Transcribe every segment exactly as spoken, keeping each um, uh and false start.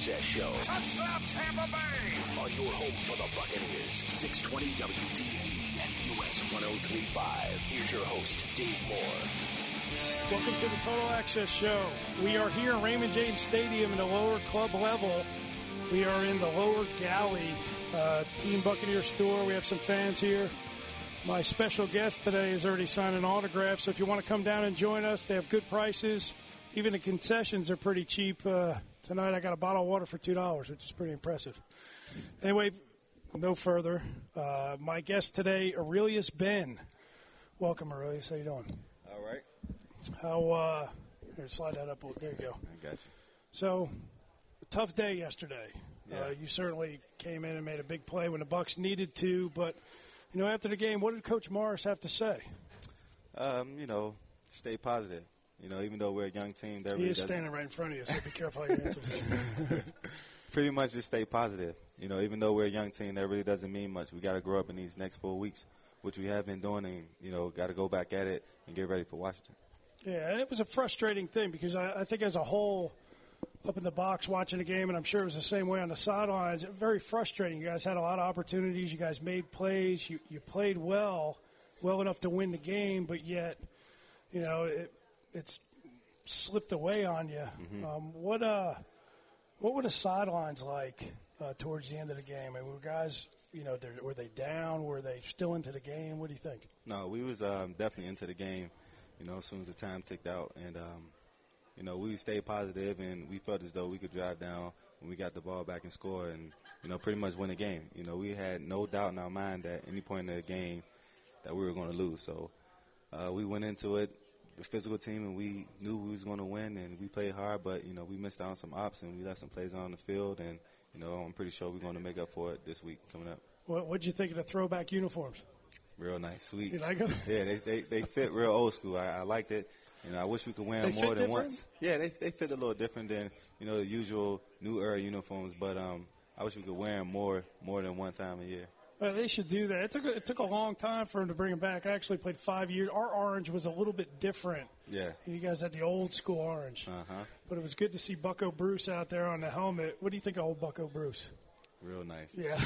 Access Show. Touchdown Tampa Bay! On your home for the Buccaneers, six twenty W D E and U S one oh three point five. Here's your host, Dave Moore. Welcome to the Total Access Show. We are here in Raymond James Stadium in the lower club level. We are in the lower galley, uh, Team Buccaneer store. We have some fans here. My special guest today is already signed an autograph, so if you want to come down and join us, they have good prices. Even the concessions are pretty cheap. Uh, tonight I got a bottle of water for two dollars, which is pretty impressive. Anyway, no further. Uh, my guest today, Aurelius Ben. Welcome, Aurelius. How you doing? All right. How, uh, here, slide that up. There you go. I got you. So, a tough day yesterday. Yeah. Uh, you certainly came in and made a big play when the Bucs needed to, but, you know, after the game, what did Coach Morris have to say? Um, you know, stay positive. You know, even though we're a young team, that He really is doesn't- standing right in front of you, so be careful how you answer this. Pretty much just stay positive. You know, even though we're a young team, that really doesn't mean much. We got to grow up in these next four weeks, which we have been doing, and, you know, got to go back at it and get ready for Washington. Yeah, and it was a frustrating thing because I, I think as a whole, up in the box watching the game, and I'm sure it was the same way on the sidelines, very frustrating. You guys had a lot of opportunities. You guys made plays. You, you played well, well enough to win the game, but yet, you know, it, it's slipped away on you. Mm-hmm. Um, what uh, what were the sidelines like uh, towards the end of the game? I mean, were guys, you know, were they down? Were they still into the game? What do you think? No, we was um, definitely into the game, you know, as soon as the time ticked out. And, um, you know, we stayed positive, and we felt as though we could drive down when we got the ball back and score and, you know, pretty much win the game. You know, we had no doubt in our mind that any point in the game that we were going to lose. So uh, we went into it, the physical team, and we knew we was going to win, and we played hard, but, you know, we missed out on some ops, and we left some plays on the field, and, you know, I'm pretty sure we're going to make up for it this week coming up. What what'd you think of the throwback uniforms? Real nice, sweet. You like them? Yeah, they, they, they fit real old school. I, I liked it. You know, I wish we could wear them They more fit than different? once. Yeah, they they fit a little different than, you know, the usual new era uniforms, but um, I wish we could wear them more more than one time a year. Well, they should do that. It took a, it took a long time for them to bring them back. I actually played five years. Our orange was a little bit different. Yeah. You guys had the old school orange. Uh-huh. But it was good to see Bucko Bruce out there on the helmet. What do you think of old Bucko Bruce? Real nice. Yeah.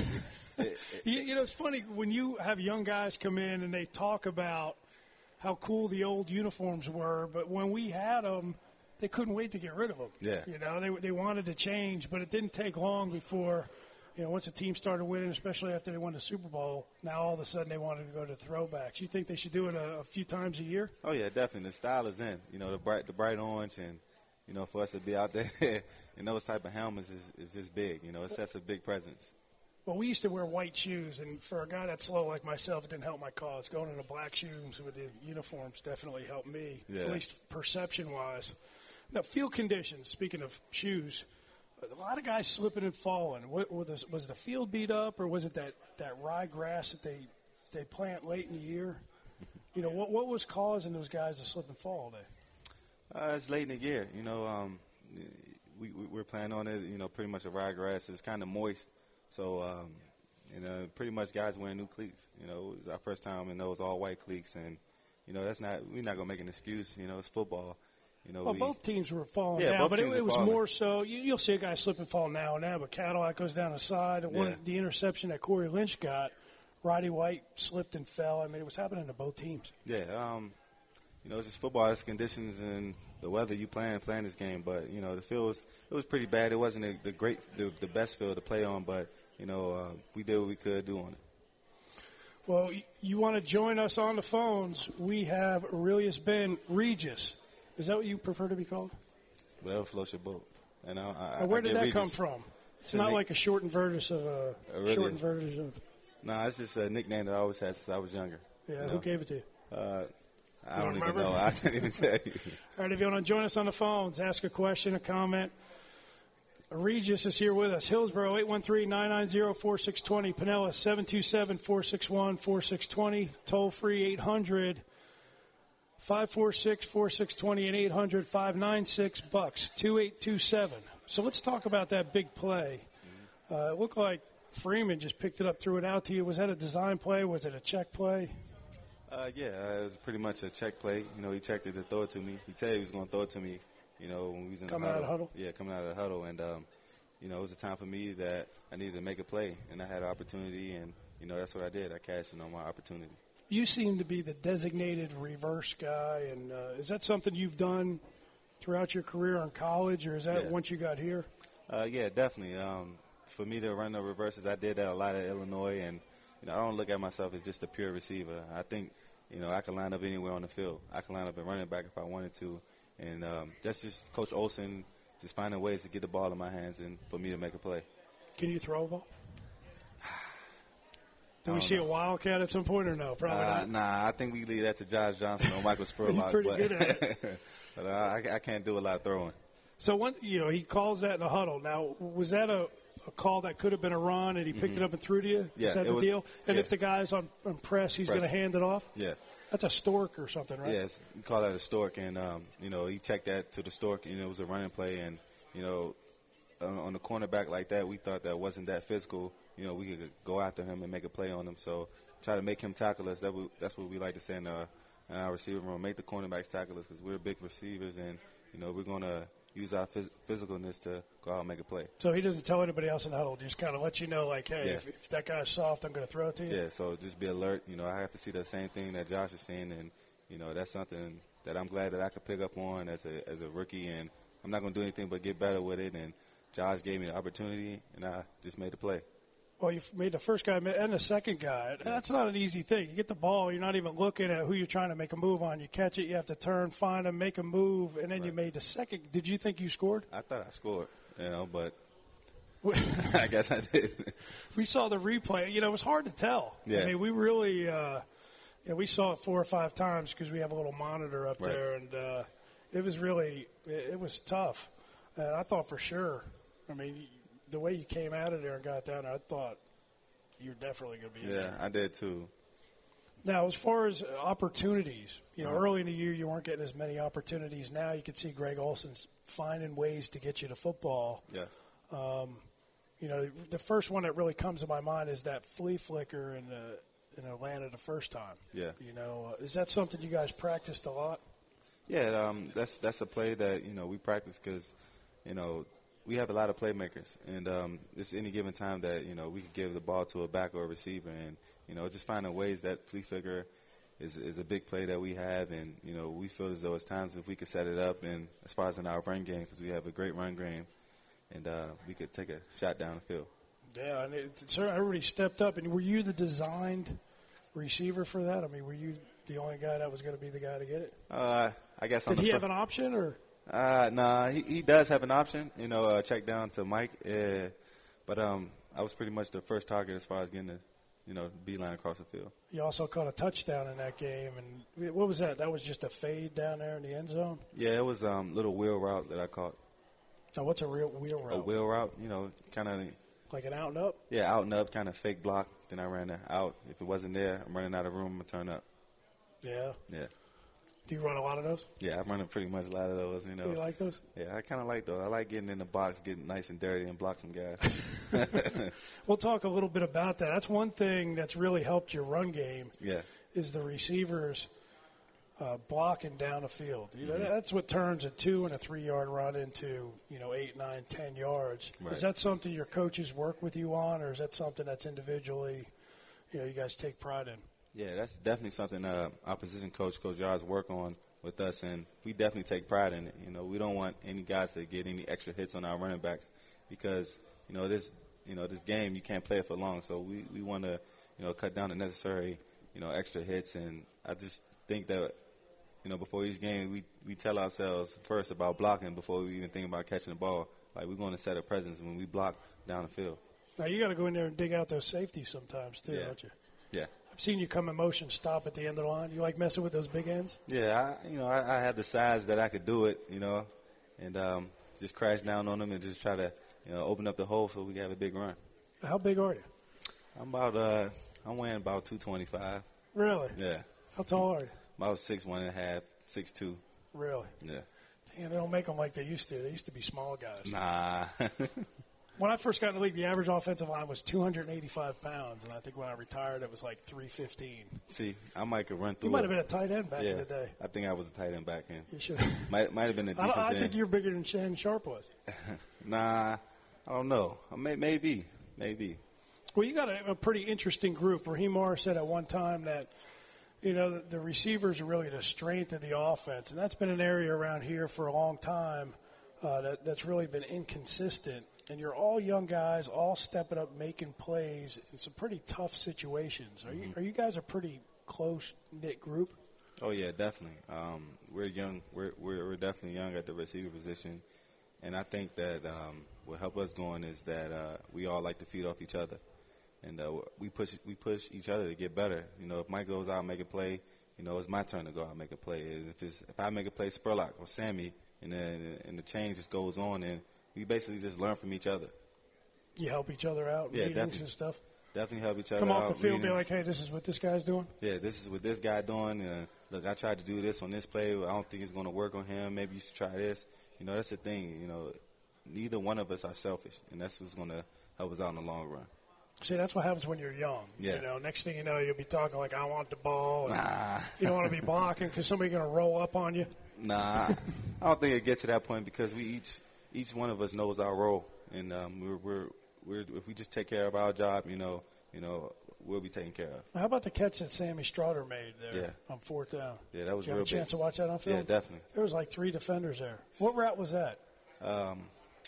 you, you know, it's funny when you have young guys come in and they talk about how cool the old uniforms were, but when we had them, they couldn't wait to get rid of them. Yeah. You know, they they wanted to change, but it didn't take long before, you know, once a team started winning, especially after they won the Super Bowl, now all of a sudden they wanted to go to throwbacks. You think they should do it a, a few times a year? Oh, yeah, definitely. The style is in. You know, the bright the bright orange, and, you know, for us to be out there in those type of helmets is, is just big. You know, it sets a big presence. Well, we used to wear white shoes, and for a guy that's slow like myself, it didn't help my cause. Going into black shoes with the uniforms definitely helped me, Yeah. at least perception-wise. Now, field conditions, speaking of shoes, a lot of guys slipping and falling. What, was, was the field beat up, or was it that, that ryegrass that they they plant late in the year? You know, what what was causing those guys to slip and fall there? Uh, it's late in the year. You know, um, we, we, we're planning on it, you know, pretty much a ryegrass. It's kind of moist. So, um, you know, pretty much guys wearing new cleats. You know, it was our first time in those all-white cleats. And, you know, that's not – we're not going to make an excuse. You know, it's football. You know, Well, we, both teams were falling Yeah, down, both but it, teams it were was falling. more so. You, you'll see a guy slip and fall now and now, but Cadillac goes down the side. And one, Yeah. the interception that Corey Lynch got, Roddy White slipped and fell. I mean, it was happening to both teams. Yeah, um, you know, it's just football. It's conditions and the weather you playing playing this game. But, you know, the field was – it was pretty bad. It wasn't a, the great the, – the best field to play on, but – you know, uh, we did what we could do on it. Well, y- you want to join us on the phones? We have Aurelius Ben Regis. Is that what you prefer to be called? Whatever floats your boat. And I, I, Now, where I did get that Regis. come from? It's a not nick- like a shortened version of a Uh, really? shortened version of. Nah, it's just a nickname that I always had since I was younger. Yeah, you know? who gave it to you? Uh, I You don't don't even remember? know. I can't even tell you. All right, if you want to join us on the phones, ask a question, a comment. Regis is here with us. Hillsborough, eight one three, nine nine zero, four six two zero. Pinellas, seven two seven, four six one, four six two zero. Toll free, eight hundred, five four six, four six two zero and eight hundred, five nine six, Bucks, two eight two seven. So let's talk about that big play. Uh, it looked like Freeman just picked it up, threw it out to you. Was that a design play? Was it a check play? Uh, yeah, uh, it was pretty much a check play. You know, he checked it to throw it to me. He said he was going to throw it to me, you know, when we was in Coming the out huddle. of the huddle? Yeah, coming out of the huddle. And, um, you know, it was a time for me that I needed to make a play, and I had an opportunity, and, you know, that's what I did. I cashed in on my opportunity. You seem to be the designated reverse guy, and uh, is that something you've done throughout your career in college, or is that Yeah. once you got here? Uh, yeah, definitely. Um, for me to run the reverses, I did that a lot at Illinois, and, you know, I don't look at myself as just a pure receiver. I think, you know, I can line up anywhere on the field. I can line up at running back if I wanted to, and um, that's just Coach Olsen just finding ways to get the ball in my hands and for me to make a play. Can you throw a ball? Do we don't see know. a Wildcat at some point or no? Probably Uh, not. nah, I think we leave that to Josh Johnson or Michael Spurlock. pretty but good at it. but uh, I, I can't do a lot of throwing. So, one, you know, he calls that in the huddle. Now, was that a, a call that could have been a run, and he picked it up and threw to you? Yeah, Is that it the was- deal? And yeah. if the guy's on, on press, he's Press. going to hand it off? Yeah. That's a stork or something, right? Yes, we call that a stork, and um, you know he checked that to the stork, and it was a running play, and you know on, on the cornerback like that, we thought that wasn't that physical. You know, we could go after him and make a play on him. So try to make him tackle us. That we, that's what we like to say in our, in our receiver room. Make the cornerbacks tackle us because we're big receivers, and you know we're gonna use our phys- physicalness to go out and make a play. So he doesn't tell anybody else in the huddle. Just kind of let you know, like, hey, Yeah. if, if that guy's soft, I'm going to throw it to you? Yeah, so just be alert. You know, I have to see the same thing that Josh is seeing, and you know that's something that I'm glad that I could pick up on as a as a rookie, and I'm not going to do anything but get better with it. And Josh gave me the opportunity, and I just made the play. Well, you've made the first guy and the second guy. That's not an easy thing. You get the ball, you're not even looking at who you're trying to make a move on. You catch it, you have to turn, find him, make a move, and then you made the second. Did you think you scored? I thought I scored, you know, but I guess I did. We saw the replay. You know, it was hard to tell. Yeah. I mean, we really, uh, you know, we saw it four or five times because we have a little monitor up Right. there, and uh, it was really, it, it was tough. And I thought for sure, I mean, the way you came out of there and got down there, I thought you were definitely going to be in Yeah, there. I did too. Now, as far as opportunities, you know, early in the year you weren't getting as many opportunities. Now you can see Greg Olson's finding ways to get you to football. Yeah. You know, the first one that really comes to my mind is that flea flicker in uh, in Atlanta the first time. Yeah. You know, uh, is that something you guys practiced a lot? Yeah, um, that's that's a play that you know we practice because you know we have a lot of playmakers, and um, it's any given time that you know we could give the ball to a back or a receiver, and you know just finding ways that flea flicker is is a big play that we have, and you know we feel as though it's times if we could set it up, and as far as in our run game because we have a great run game, and uh, we could take a shot down the field. Yeah, and it, it, certainly everybody stepped up. And were you the designed receiver for that? I mean, were you the only guy that was going to be the guy to get it? Uh, I guess on Did the he fir- have an option or? Uh, nah, he, he does have an option, you know, uh, check down to Mike. Uh, but um, I was pretty much the first target as far as getting the, you know, beeline across the field. You also caught a touchdown in that game. And what was that? That was just a fade down there in the end zone? Yeah, it was a um, little wheel route that I caught. Now, what's a real wheel route? A wheel route, you know, kind of, Like an out and up? yeah, out and up, kind of fake block. Then I ran it out. If it wasn't there, I'm running out of room, I'm going to turn up. Yeah. Yeah. Do you run a lot of those? Yeah, I'm running pretty much a lot of those, you know. Do you like those? Yeah, I kind of like those. I like getting in the box, getting nice and dirty, and block some guys. We'll talk a little bit about that. That's one thing that's really helped your run game Yeah. is the receivers uh, blocking down the field. You know, Mm-hmm. that's what turns a two and a three-yard run into, you know, eight, nine, ten yards. Right. Is that something your coaches work with you on, or is that something that's individually, you know, you guys take pride in? Yeah, that's definitely something uh, our position coach, Coach Yards, work on with us, and we definitely take pride in it. You know, we don't want any guys to get any extra hits on our running backs because, you know, this you know this game you can't play it for long. So we, we want to, you know, cut down the necessary, you know, extra hits. And I just think that, you know, before each game we, we tell ourselves first about blocking before we even think about catching the ball. Like we're going to set a presence when we block down the field. Now, you got to go in there and dig out those safeties sometimes, too, Yeah. don't you? Yeah. I've seen you come in motion, stop at the end of the line. You like messing with those big ends? Yeah, I, you know, I, I had the size that I could do it, you know, and um, just crash down on them and just try to, you know, open up the hole so we can have a big run. How big are you? I'm about, uh, I'm weighing about two twenty-five. Really? Yeah, How tall are you? about six one and a half, six two. Really? Yeah. Damn, they don't make them like they used to. They used to be small guys. Nah. When I first got in the league, the average offensive line was two hundred eighty-five pounds, and I think when I retired, it was like three fifteen. See, I might could run through. You might it. have been a tight end back yeah, in the day. I think I was a tight end back then. You should. Might might have been a I, defensive don't- I think end. you're bigger than Shannon Sharp was. Nah, I don't know. May, maybe, maybe. Well, you got a, a pretty interesting group. Raheem Morris said at one time that, you know, the, the receivers are really the strength of the offense, and that's been an area around here for a long time uh, that, that's really been inconsistent. And you're all young guys, all stepping up, making plays in some pretty tough situations. Are you, are you guys a pretty close-knit group? Oh, yeah, definitely. Um, we're young. We're, we're we're definitely young at the receiver position, and I think that um, what help us going is that uh, we all like to feed off each other, and uh, we push we push each other to get better. You know, if Mike goes out and make a play, you know, it's my turn to go out and make a play. If it's, if I make a play, Spurlock or Sammy, and then and the change just goes on, and we basically just learn from each other. You help each other out, yeah, meetings definitely. and stuff? Definitely help each other Come out. off the field and be meetings. like, hey, this is what this guy's doing? Yeah, this is what this guy doing. Uh, look, I tried to do this on this play. I don't think it's going to work on him. Maybe you should try this. You know, that's the thing. You know, neither one of us are selfish, and that's what's going to help us out in the long run. See, that's what happens when you're young. Yeah. You know, next thing you know, you'll be talking like, I want the ball. And Nah. you don't want to be blocking because somebody's going to roll up on you. Nah, I don't think it gets to that point because we each each one of us knows our role, and um, we're, we're we're if we just take care of our job, you know, you know, we'll be taken care of. How about the catch that Sammy Stroughter made there Yeah. on fourth down? Yeah, that was Did you real have a chance big. to watch that on film? Yeah, definitely. There was like three defenders there. What route was that? Um,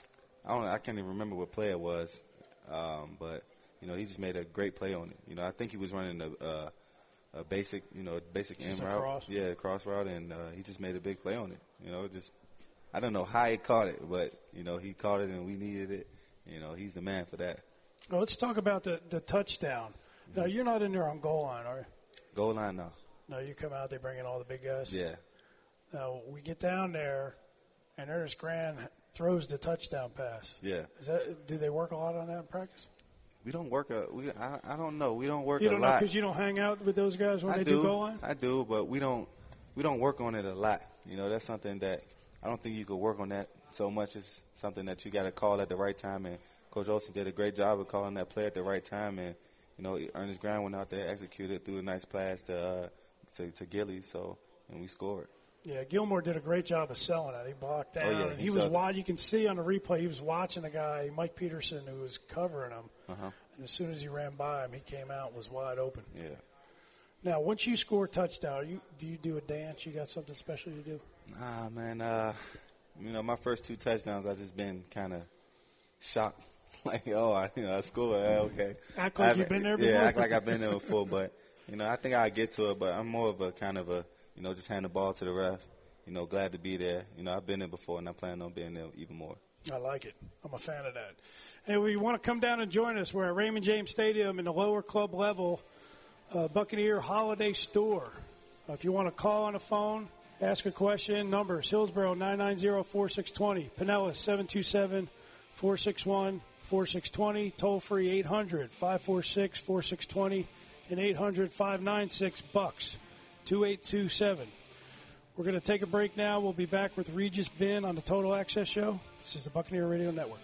I don't. I can't even remember what play it was, um, but you know, he just made a great play on it. You know, I think he was running a, uh, a basic, you know, basic Just end a route. cross? Yeah, a cross route, and uh, he just made a big play on it. You know, just I don't know how he caught it, but you know, he caught it, and we needed it. You know, he's the man for that. Well, let's talk about the, the touchdown. Now, you're not in there on goal line, are you? Goal line now. No, you come out, they bring in all the big guys? Yeah. Now, we get down there, and Ernest Grand throws the touchdown pass. Yeah. Is that? Do they work a lot on that in practice? We don't work a. We I, I don't know. We don't work You a don't know lot. because you don't hang out with those guys when I they do, do goal line? I do, but we don't. We don't work on it a lot. You know, that's something that I don't think you could work on that so much. It's something that you got to call at the right time. And Coach Olsen did a great job of calling that play at the right time. And you know, Ernest Grand went out there, executed, threw a nice pass to uh, to, to Gilly. So and we scored. Yeah, Gilmore did a great job of selling it. He blocked down. Oh, yeah, and he he was sold it. wide. You can see on the replay, he was watching a guy, Mike Peterson, who was covering him. Uh-huh. And as soon as he ran by him, he came out and was wide open. Yeah. Now, once you score a touchdown, you do you do a dance? You got something special you do? Nah, man. Uh, you know, my first two touchdowns, I just been kind of shocked. Like, oh, I, you know, I scored. Uh, okay. Act like I you've been there before? Yeah, act like I've been there before. But, you know, I think I'll get to it. But I'm more of a kind of a, you know, just hand the ball to the ref. You know, glad to be there. You know, I've been there before, and I plan on being there even more. I like it. I'm a fan of that. And we want to come down and join us. We're at Raymond James Stadium in the lower club level, uh, Buccaneer Holiday Store. Uh, if you want to call on the phone, ask a question, numbers, Hillsborough nine nine zero, four six two zero, Pinellas seven two seven, four six one, four six two zero, toll-free eight hundred, five four six, four six two zero, and eight hundred, five nine six, Bucks, two eight two seven. We're going to take a break now. We'll be back with Regis Ben on the Total Access Show. This is the Buccaneer Radio Network.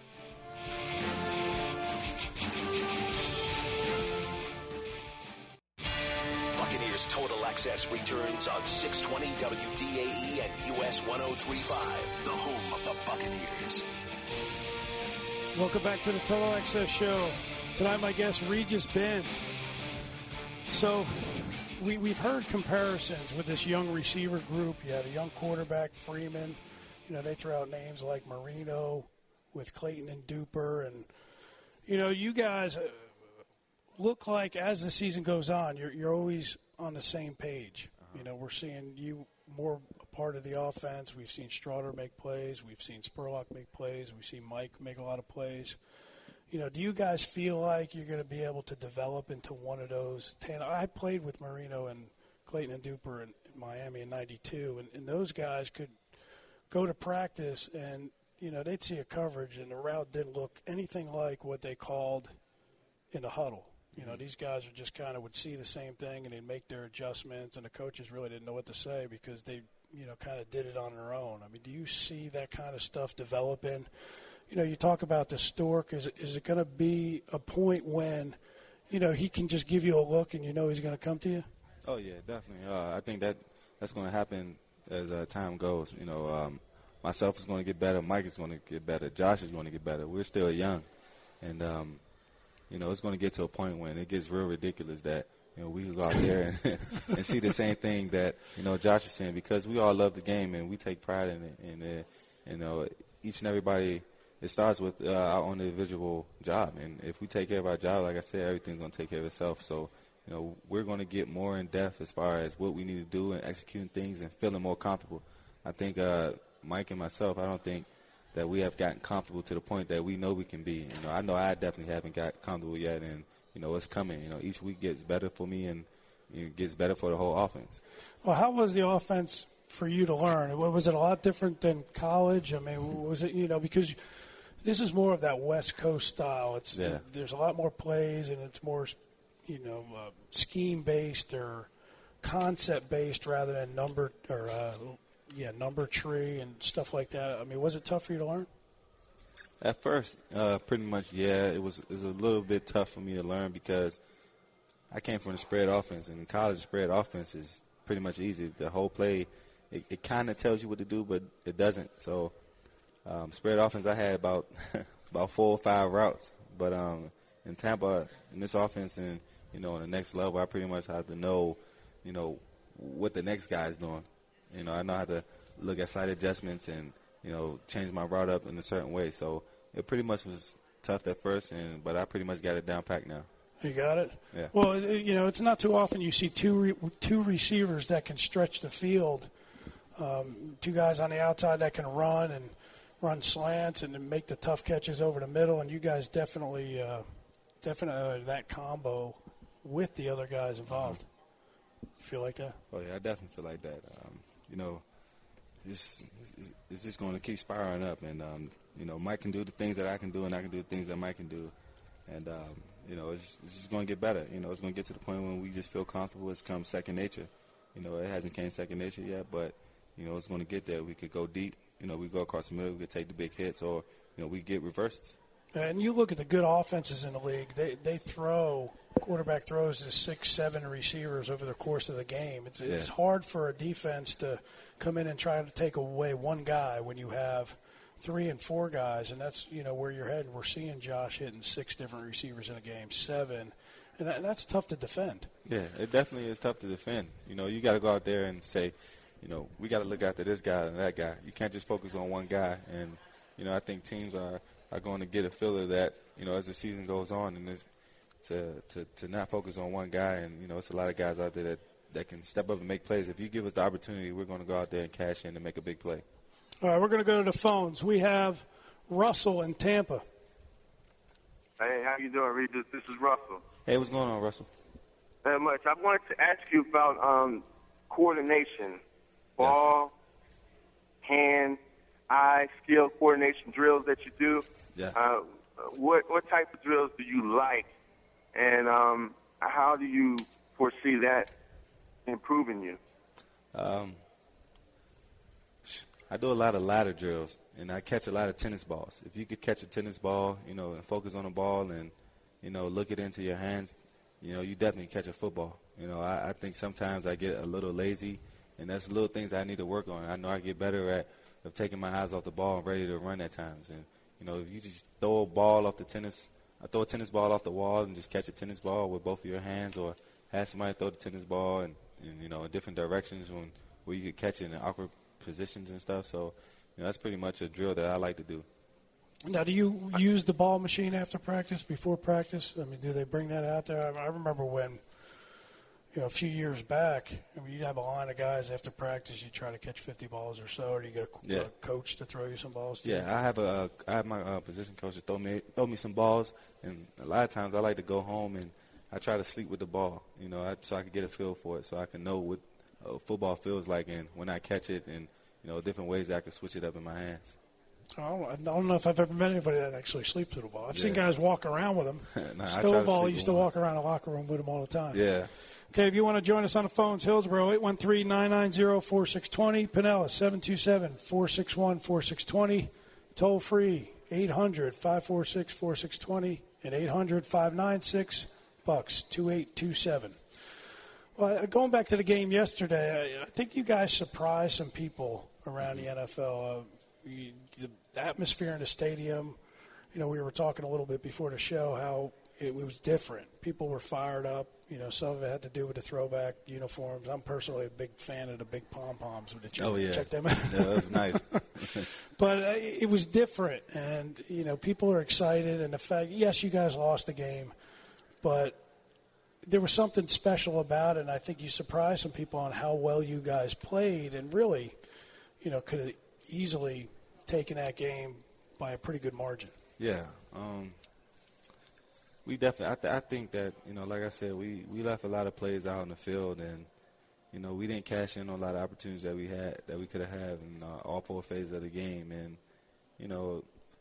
Buccaneers Total Access returns on six twenty W D A E and U S one oh three point five, the home of the Buccaneers. Welcome back to the Total Access Show. Tonight, my guest, Regis Ben. So, we, we've heard comparisons with this young receiver group. You had a young quarterback, Freeman. You know, they throw out names like Marino with Clayton and Duper. And, you know, you guys look like as the season goes on, you're, you're always on the same page. Uh-huh. You know, we're seeing you more a part of the offense. We've seen Stroughter make plays. We've seen Spurlock make plays. We've seen Mike make a lot of plays. You know, do you guys feel like you're going to be able to develop into one of those? Ten, I played with Marino and Clayton and Duper in, in Miami in ninety-two, and, and those guys could go to practice and, you know, they'd see a coverage and the route didn't look anything like what they called in the huddle. You know, these guys are just kind of would see the same thing and they'd make their adjustments, and the coaches really didn't know what to say because they, you know, kind of did it on their own. I mean, do you see that kind of stuff developing? You know, you talk about the Stork. Is it, is it going to be a point when, you know, he can just give you a look and you know he's going to come to you? Oh, yeah, definitely. Uh, I think that that's going to happen as uh, time goes. You know, um, myself is going to get better. Mike is going to get better. Josh is going to get better. We're still young. And, um, you know, it's going to get to a point when it gets real ridiculous that, you know, we can go out there and, and see the same thing that, you know, Josh is saying, because we all love the game and we take pride in it. And, uh, you know, each and everybody, it starts with uh, our own individual job. And if we take care of our job, like I said, everything's going to take care of itself. So, you know, we're going to get more in depth as far as what we need to do and executing things and feeling more comfortable. I think uh, Mike and myself, I don't think that we have gotten comfortable to the point that we know we can be. You know, I know I definitely haven't got comfortable yet, and, you know, it's coming. You know, each week gets better for me and you know, gets better for the whole offense. Well, how was the offense for you to learn? Was it a lot different than college? I mean, was it, you know, because this is more of that West Coast style. It's yeah. There's a lot more plays, and it's more, you know, uh, scheme-based or concept-based rather than number or uh, yeah, number tree and stuff like that. I mean, was it tough for you to learn? At first, uh, pretty much, yeah. It was, it was a little bit tough for me to learn because I came from the spread offense, and in college, spread offense is pretty much easy. The whole play, it, it kind of tells you what to do, but it doesn't. So, um, spread offense, I had about about four or five routes. But um, in Tampa, in this offense, and you know, on the next level, I pretty much have to know, you know, what the next guy is doing. You know, I know how to look at side adjustments and, you know, change my route up in a certain way. So it pretty much was tough at first, and but I pretty much got it down packed now. You got it? Yeah. Well, it, you know, it's not too often you see two re- two receivers that can stretch the field, um, two guys on the outside that can run and run slants and then make the tough catches over the middle, and you guys definitely, uh, definitely uh, that combo with the other guys involved. You feel like that? Oh, yeah, I definitely feel like that. Um, you know, it's, it's just going to keep spiraling up. And, um, you know, Mike can do the things that I can do, and I can do the things that Mike can do. And, um, you know, it's, it's just going to get better. You know, it's going to get to the point when we just feel comfortable. It's come second nature. You know, it hasn't came second nature yet, but, you know, it's going to get there. We could go deep. You know, we go across the middle. We could take the big hits, or, you know, we get reverses. And you look at the good offenses in the league, they they throw, quarterback throws to six, seven receivers over the course of the game. It's, yeah. it's hard for a defense to come in and try to take away one guy when you have three and four guys, and that's, you know, where you're heading. We're seeing Josh hitting six different receivers in a game, seven, and, that, and that's tough to defend. Yeah, it definitely is tough to defend. You know, you got to go out there and say, you know, we got to look after this guy and that guy. You can't just focus on one guy, and, you know, I think teams are – are going to get a feel of that, you know, as the season goes on, and to, to to not focus on one guy. And, you know, it's a lot of guys out there that, that can step up and make plays. If you give us the opportunity, we're going to go out there and cash in and make a big play. All right, we're going to go to the phones. We have Russell in Tampa. Hey, how you doing, Regis? This is Russell. Hey, what's going on, Russell? Not much. I wanted to ask you about um, coordination, ball, yes. hand, eye, skill coordination drills that you do. Yeah. Uh, what what type of drills do you like, and um, how do you foresee that improving you? Um, I do a lot of ladder drills, and I catch a lot of tennis balls. If you could catch a tennis ball, you know, and focus on the ball and, you know, look it into your hands, you know, you definitely catch a football. You know, I, I think sometimes I get a little lazy, and that's little things I need to work on. I know I get better at of taking my eyes off the ball and ready to run at times. And, you know, if you just throw a ball off the tennis, I throw a tennis ball off the wall and just catch a tennis ball with both of your hands, or have somebody throw the tennis ball and, and you know, in different directions when where you could catch it in awkward positions and stuff. So, you know, that's pretty much a drill that I like to do. Now, do you use the ball machine after practice, before practice? I mean, do they bring that out there? I remember when, you know, a few years back, I mean, you'd have a line of guys after practice. You try to catch fifty balls or so, or you get a, yeah. a coach to throw you some balls. To yeah, you? I have a I have my uh, position coach to throw me throw me some balls, and a lot of times I like to go home and I try to sleep with the ball, you know, I, so I can get a feel for it, so I can know what uh, football feels like, and when I catch it, and you know, different ways that I can switch it up in my hands. I don't know if I've ever met anybody that actually sleeps with a ball. I've yeah. seen guys walk around with them. nah, Stovall used to walk around the locker room with them all the time. Yeah. Okay, if you want to join us on the phones, Hillsborough, eight one three, nine nine zero, four six two zero. Pinellas, seven two seven, four six one, four six two zero. Toll free, eight hundred, five four six, four six two zero, and eight hundred, five nine six, Bucks, two eight two seven. Well, going back to the game yesterday, I think you guys surprised some people around the N F L. Uh, you, the atmosphere in the stadium, you know, we were talking a little bit before the show how it was different. People were fired up. You know, some of it had to do with the throwback uniforms. I'm personally a big fan of the big pom-poms. Did you oh, yeah. check them out? Yeah, that was nice. But uh, it was different, and, you know, people are excited. And the fact, yes, you guys lost the game, but there was something special about it, and I think you surprised some people on how well you guys played and really, you know, could have easily taken that game by a pretty good margin. Yeah. Um, we definitely, I, th- I think that, you know, like I said, we, we left a lot of plays out in the field, and, you know, we didn't cash in on a lot of opportunities that we had, that we could have had in uh, all four phases of the game. And, you know,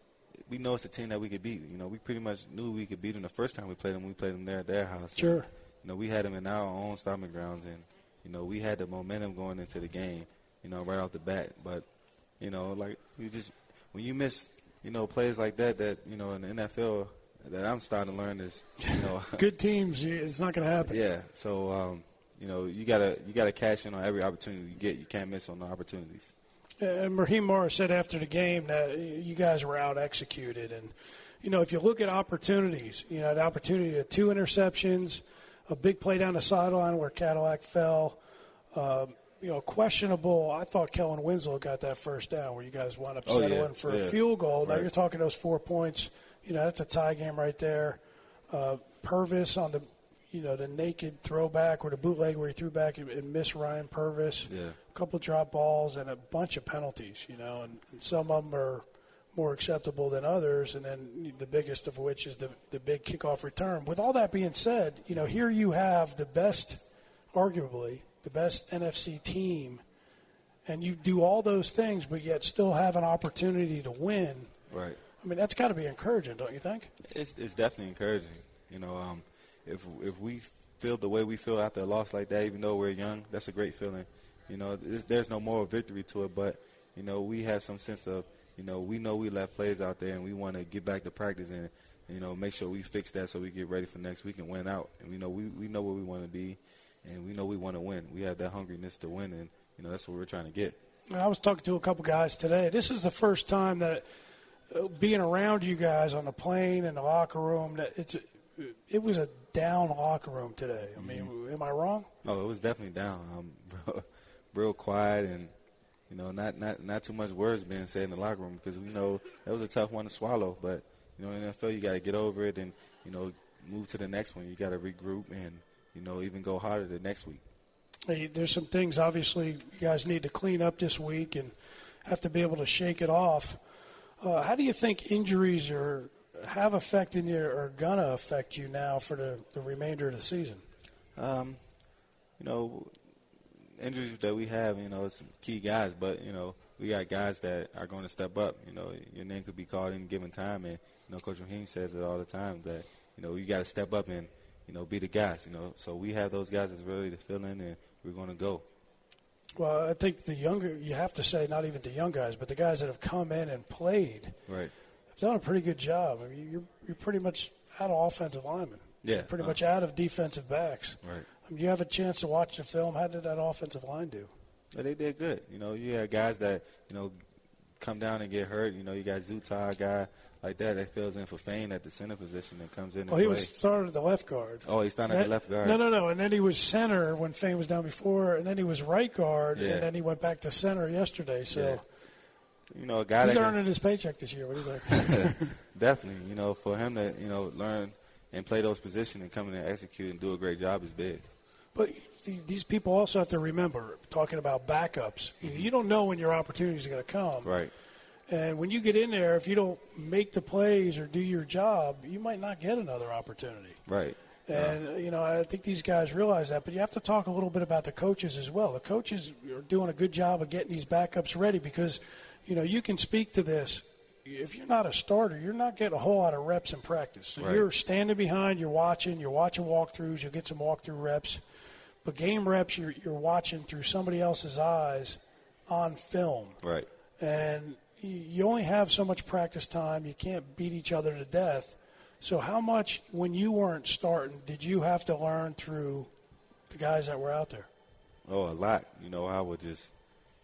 we know it's a team that we could beat. You know, we pretty much knew we could beat them the first time we played them. We played them there at their house. Sure. And, you know, we had them in our own stomping grounds, and, you know, we had the momentum going into the game, you know, right off the bat. But, you know, like, you just, when you miss, you know, plays like that, that, you know, in the N F L, that I'm starting to learn is, you know. Good teams, it's not going to happen. Yeah. So, um, you know, you gotta you gotta cash in on every opportunity you get. You can't miss on the opportunities. And Raheem Morris said after the game that you guys were out executed, and you know if you look at opportunities, you know the opportunity of two interceptions, a big play down the sideline where Cadillac fell, uh, you know questionable. I thought Kellen Winslow got that first down where you guys wound up oh, settling yeah, for yeah. a field goal. Now right. you're talking those four points. You know that's a tie game right there. Uh, Purvis on the. You know, the naked throwback or the bootleg where he threw back and, and missed Ryan Purvis. Yeah. A couple drop balls and a bunch of penalties, you know, and, and some of them are more acceptable than others, and then the biggest of which is the, the big kickoff return. With all that being said, you know, here you have the best, arguably, the best N F C team, and you do all those things but yet still have an opportunity to win. Right. I mean, that's got to be encouraging, don't you think? It's, it's definitely encouraging. You know, um, If if we feel the way we feel after a loss like that, even though we're young, that's a great feeling. You know, there's no moral victory to it, but, you know, we have some sense of, you know, we know we left plays out there and we want to get back to practice and, you know, make sure we fix that so we get ready for next week and win out. And, we know, we, we know where we want to be, and we know we want to win. We have that hungriness to win, and, you know, that's what we're trying to get. I was talking to a couple guys today. This is the first time that uh, being around you guys on the plane and the locker room, that it's – it was a down locker room today. I mean, mm-hmm. am I wrong? No, it was definitely down. Um, real, real quiet and, you know, not, not not too much words being said in the locker room because we know that was a tough one to swallow. But, you know, in the N F L, you got to get over it and, you know, move to the next one. You got to regroup and, you know, even go harder the next week. Hey, there's some things, obviously, you guys need to clean up this week and have to be able to shake it off. Uh, how do you think injuries are – have affected you or going to affect you now for the, the remainder of the season? Um, you know, injuries that we have, you know, some key guys, but, you know, we got guys that are going to step up. You know, your name could be called any given time, and, you know, Coach Raheem says it all the time that, you know, you got to step up and, you know, be the guys, you know. So we have those guys that's ready to fill in, and we're going to go. Well, I think the younger, you have to say not even the young guys, but the guys that have come in and played. Right. Done a pretty good job. I mean, you're you're pretty much out of offensive linemen. Yeah, you're pretty uh, much out of defensive backs. Right. I mean, you have a chance to watch the film. How did that offensive line do? Yeah, they did good. You know, you had guys that you know come down and get hurt. You know, you got Zuta, a guy like that that fills in for Fain at the center position and comes in. And Well, he plays. was started at the left guard. Oh, he started that, at the left guard. No, no, no. And then he was center when Fain was down before, and then he was right guard, Yeah. and then he went back to center yesterday. So. Yeah. You know, a guy He's that earning can, his paycheck this year. What do you think? Definitely. You know, for him to, you know, learn and play those positions and come in and execute and do a great job is big. But see, these people also have to remember, talking about backups, mm-hmm. you don't know when your opportunities are going to come. Right. And when you get in there, if you don't make the plays or do your job, you might not get another opportunity. Right. And, uh, you know, I think these guys realize that. But you have to talk a little bit about the coaches as well. The coaches are doing a good job of getting these backups ready because – you know, you can speak to this. If you're not a starter, you're not getting a whole lot of reps in practice. So right. You're standing behind, you're watching, you're watching walkthroughs, you'll get some walkthrough reps. But game reps, you're, you're watching through somebody else's eyes on film. Right. And you only have so much practice time. You can't beat each other to death. So how much, when you weren't starting, did you have to learn through the guys that were out there? Oh, a lot. You know, I would just –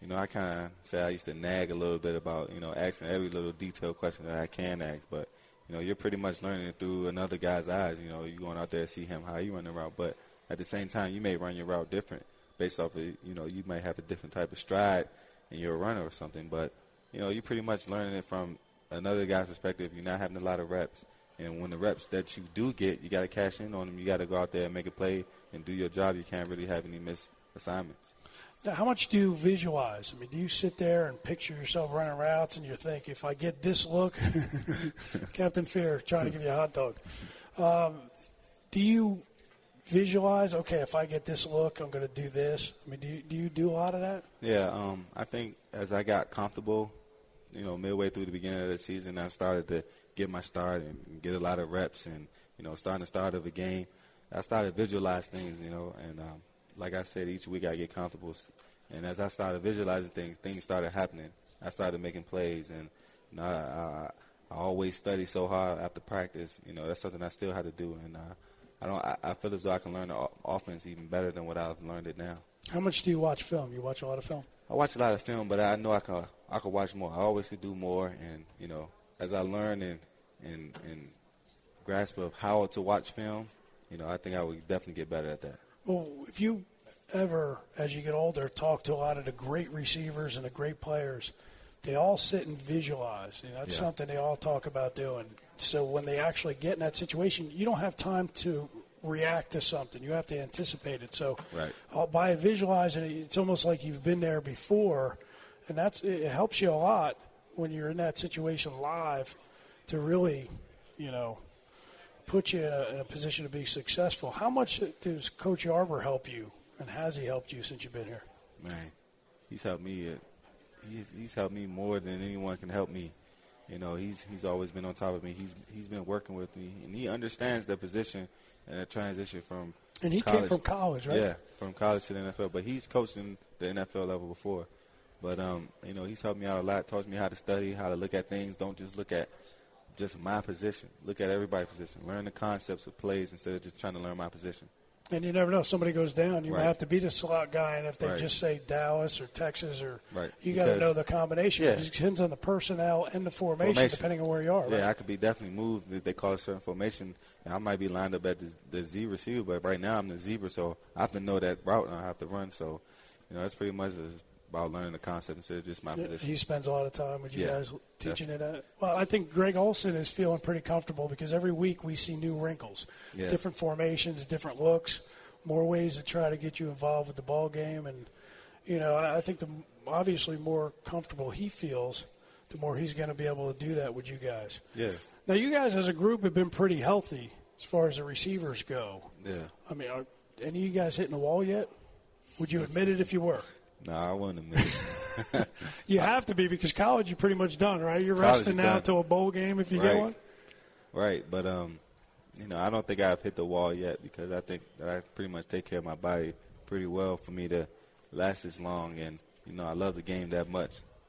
you know, I kind of say I used to nag a little bit about, you know, asking every little detailed question that I can ask. But, you know, you're pretty much learning it through another guy's eyes. You know, you're going out there to see him, how you run the route. But at the same time, you may run your route different based off of, you know, you might have a different type of stride and you're a runner or something. But, you know, you're pretty much learning it from another guy's perspective. You're not having a lot of reps. And when the reps that you do get, you got to cash in on them. You got to go out there and make a play and do your job. You can't really have any missed assignments. Now, how much do you visualize? I mean, do you sit there and picture yourself running routes and you think, if I get this look, Captain Fear trying to give you a hot dog. Um, do you visualize, okay, if I get this look, I'm going to do this? I mean, do you, do you do a lot of that? Yeah, um, I think as I got comfortable, you know, midway through the beginning of the season, I started to get my start and get a lot of reps and, you know, starting the start of a game, I started to visualize things, you know, and um, like I said, each week I get comfortable. And as I started visualizing things, things started happening. I started making plays, and you know, I, I, I always study so hard after practice. You know, that's something I still have to do, and uh, I don't. I, I feel as though I can learn the offense even better than what I've learned it now. How much do you watch film? You watch a lot of film? I watch a lot of film, but I know I can. I can watch more. I always could do more, and you know, as I learn and and and grasp of how to watch film, you know, I think I would definitely get better at that. Well, if you ever, as you get older, talk to a lot of the great receivers and the great players, they all sit and visualize. You know, that's yeah. something they all talk about doing. So when they actually get in that situation, you don't have time to react to something. You have to anticipate it. So right. by visualizing it, it's almost like you've been there before, and that's it helps you a lot when you're in that situation live to really, you know, put you in a, in a position to be successful. How much does Coach Yarber help you, and has he helped you since you've been here? Man, he's helped me. Uh, he's, he's helped me more than anyone can help me. You know, he's he's always been on top of me. He's he's been working with me, and he understands the position and the transition from And he college. came from college, right? Yeah, from college to the N F L. But he's coached in the N F L level before. But, um, you know, he's helped me out a lot, taught me how to study, how to look at things. Don't just look at just my position. Look at everybody's position. Learn the concepts of plays instead of just trying to learn my position. And you never know. Somebody goes down. You right. might have to be the slot guy. And if they right. just say Dallas or Texas, or right. you got to know the combination. Yeah. It depends on the personnel and the formation, formation. depending on where you are. Yeah, right? I could be definitely moved if they call a certain formation. And I might be lined up at the, the Z receiver, but right now I'm the zebra, so I have to know that route and I have to run. So, you know, that's pretty much about learning the concept instead of just my yeah, position. He spends a lot of time with you yeah, guys teaching definitely. it. Well, I think Greg Olson is feeling pretty comfortable because every week we see new wrinkles, yeah. different formations, different looks, more ways to try to get you involved with the ball game. And, you know, I think the obviously more comfortable he feels, the more he's going to be able to do that with you guys. Yeah. Now, you guys as a group have been pretty healthy as far as the receivers go. Yeah. I mean, are any of you guys hitting the wall yet? Would you admit it if you were? No, I wouldn't admit it. You have to be because college you're pretty much done, right? You're college resting now until a bowl game if you right. get one? Right, but, um, you know, I don't think I've hit the wall yet because I think that I pretty much take care of my body pretty well for me to last this long. And, you know, I love the game that much.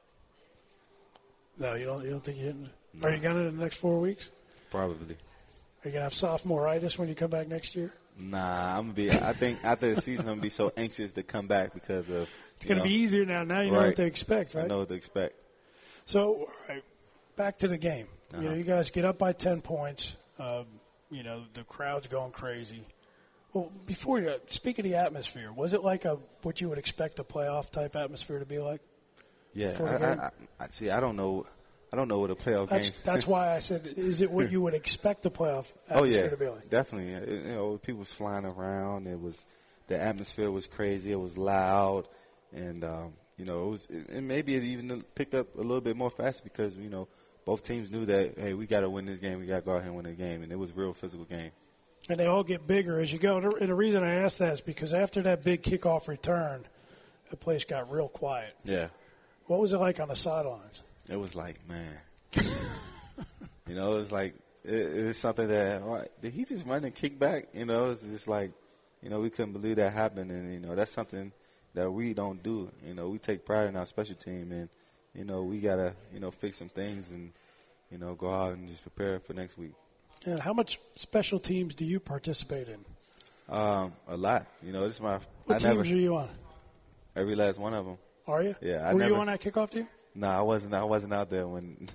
No, you don't You don't think you're hitting it? No. Are you going to in the next four weeks? Probably. Are you going to have sophomore-itis when you come back next year? Nah, I'm gonna be. I think after the season, I'm gonna be so anxious to come back because of. It's going to be easier now. Now you right. know what to expect, right? I know what to expect. So, all right, back to the game. Uh-huh. You know, you guys get up by ten points. Um, you know, the crowd's going crazy. Well, before you speak of the atmosphere, was it like a what you would expect a playoff type atmosphere to be like? Yeah, I, I, I, I see. I don't know. I don't know what a playoff that's, game. That's why I said, is it what you would expect the playoff atmosphere oh, yeah, to be like? Definitely. It, you know, people was flying around. It was the atmosphere was crazy. It was loud, and um, you know, it was. It, and maybe it even picked up a little bit more fast because you know both teams knew that hey, we got to win this game. We got to go out here and win the game, and it was a real physical game. And they all get bigger as you go. And the reason I ask that is because after that big kickoff return, the place got real quiet. Yeah. What was it like on the sidelines? It was like, man, you know, it was like, it, it was something that, right, did he just run and kick back? You know, it's just like, you know, we couldn't believe that happened. And, you know, that's something that we don't do. You know, we take pride in our special team. And, you know, we got to, you know, fix some things and, you know, go out and just prepare for next week. And how much special teams do you participate in? Um, a lot. You know, this is my. What I teams never, are you on? Every last one of them. Are you? Yeah. I Were never, you on that kickoff team? No, I wasn't. I wasn't out there when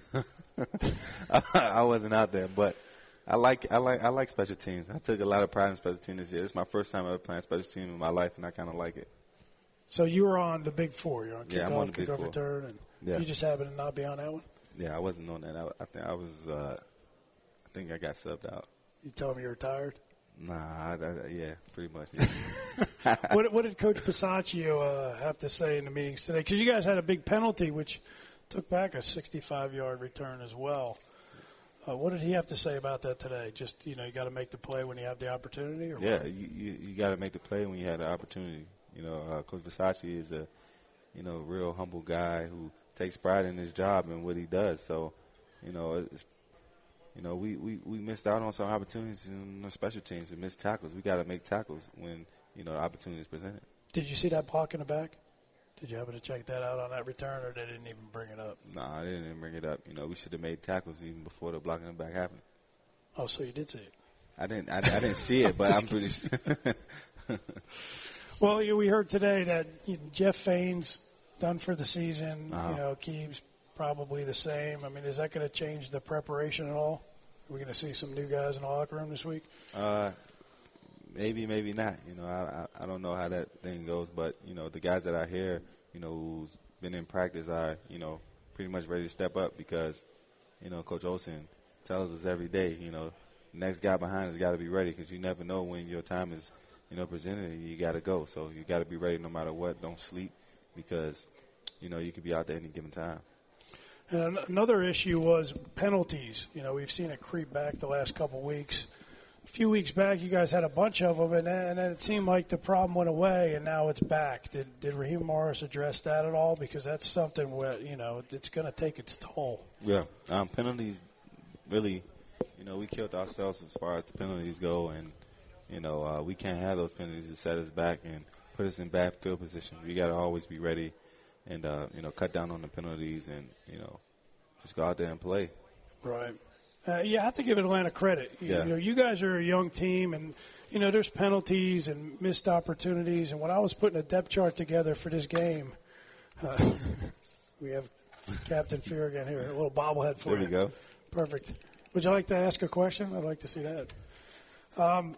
I wasn't out there. But I like I like I like special teams. I took a lot of pride in special teams this year. It's my first time ever playing special team in my life, and I kind of like it. So you were on the Big Four. You're on kickoff, Yeah, I'm on the Big kickoff Four. return, and Yeah. you just happened to not be on that one. Yeah, I wasn't on that. I, I think I was. Uh, I think I got subbed out. You tell me you retired. Nah, I, I, yeah, pretty much. Yeah. what, what did Coach Bisaccio uh, have to say in the meetings today? Because you guys had a big penalty, which took back a sixty-five-yard return as well. Uh, what did he have to say about that today? Just, you know, you got to make the play when you have the opportunity? Or Yeah, what? you, you, you got to make the play when you have the opportunity. You know, uh, Coach Versace is a, you know, real humble guy who takes pride in his job and what he does. So, you know, it's, you know, we, we, we missed out on some opportunities in the special teams and missed tackles. We got to make tackles when, you know, the opportunity is presented. Did you see that block in the back? Did you happen to check that out on that return, or they didn't even bring it up? Nah, I didn't even bring it up. You know, we should have made tackles even before the blocking in the back happened. Oh, so you did see it. I didn't. I, I didn't see it, but I'm pretty sure. Well, you- we heard today that you know, Jeff Fain's done for the season. Uh-huh. You know, Keeves probably the same. I mean, is that going to change the preparation at all? Are we going to see some new guys in the locker room this week? Uh, maybe, maybe not. You know, I, I I don't know how that thing goes, but you know, the guys that are here, you know, who's been in practice are, you know, pretty much ready to step up because, you know, Coach Olsen tells us every day, you know, the next guy behind has got to be ready because you never know when your time is, you know, presented and you got to go. So you got to be ready no matter what. Don't sleep because, you know, you could be out there any given time. And an- another issue was penalties. You know, we've seen it creep back the last couple weeks. A few weeks back, you guys had a bunch of them, and then, and then it seemed like the problem went away, and now it's back. Did did Raheem Morris address that at all? Because that's something where, you know, it's going to take its toll. Yeah, um, penalties really, you know, we killed ourselves as far as the penalties go, and, you know, uh, we can't have those penalties to set us back and put us in bad field position. We got to always be ready and, uh, you know, cut down on the penalties and, you know, just go out there and play. Right. Uh, you have to give Atlanta credit. You, Yeah. you know, you guys are a young team, and you know there's penalties and missed opportunities. And when I was putting a depth chart together for this game, uh, we have Captain Fear again here, a little bobblehead for There you. we go. Perfect. Would you like to ask a question? I'd like to see that. Um,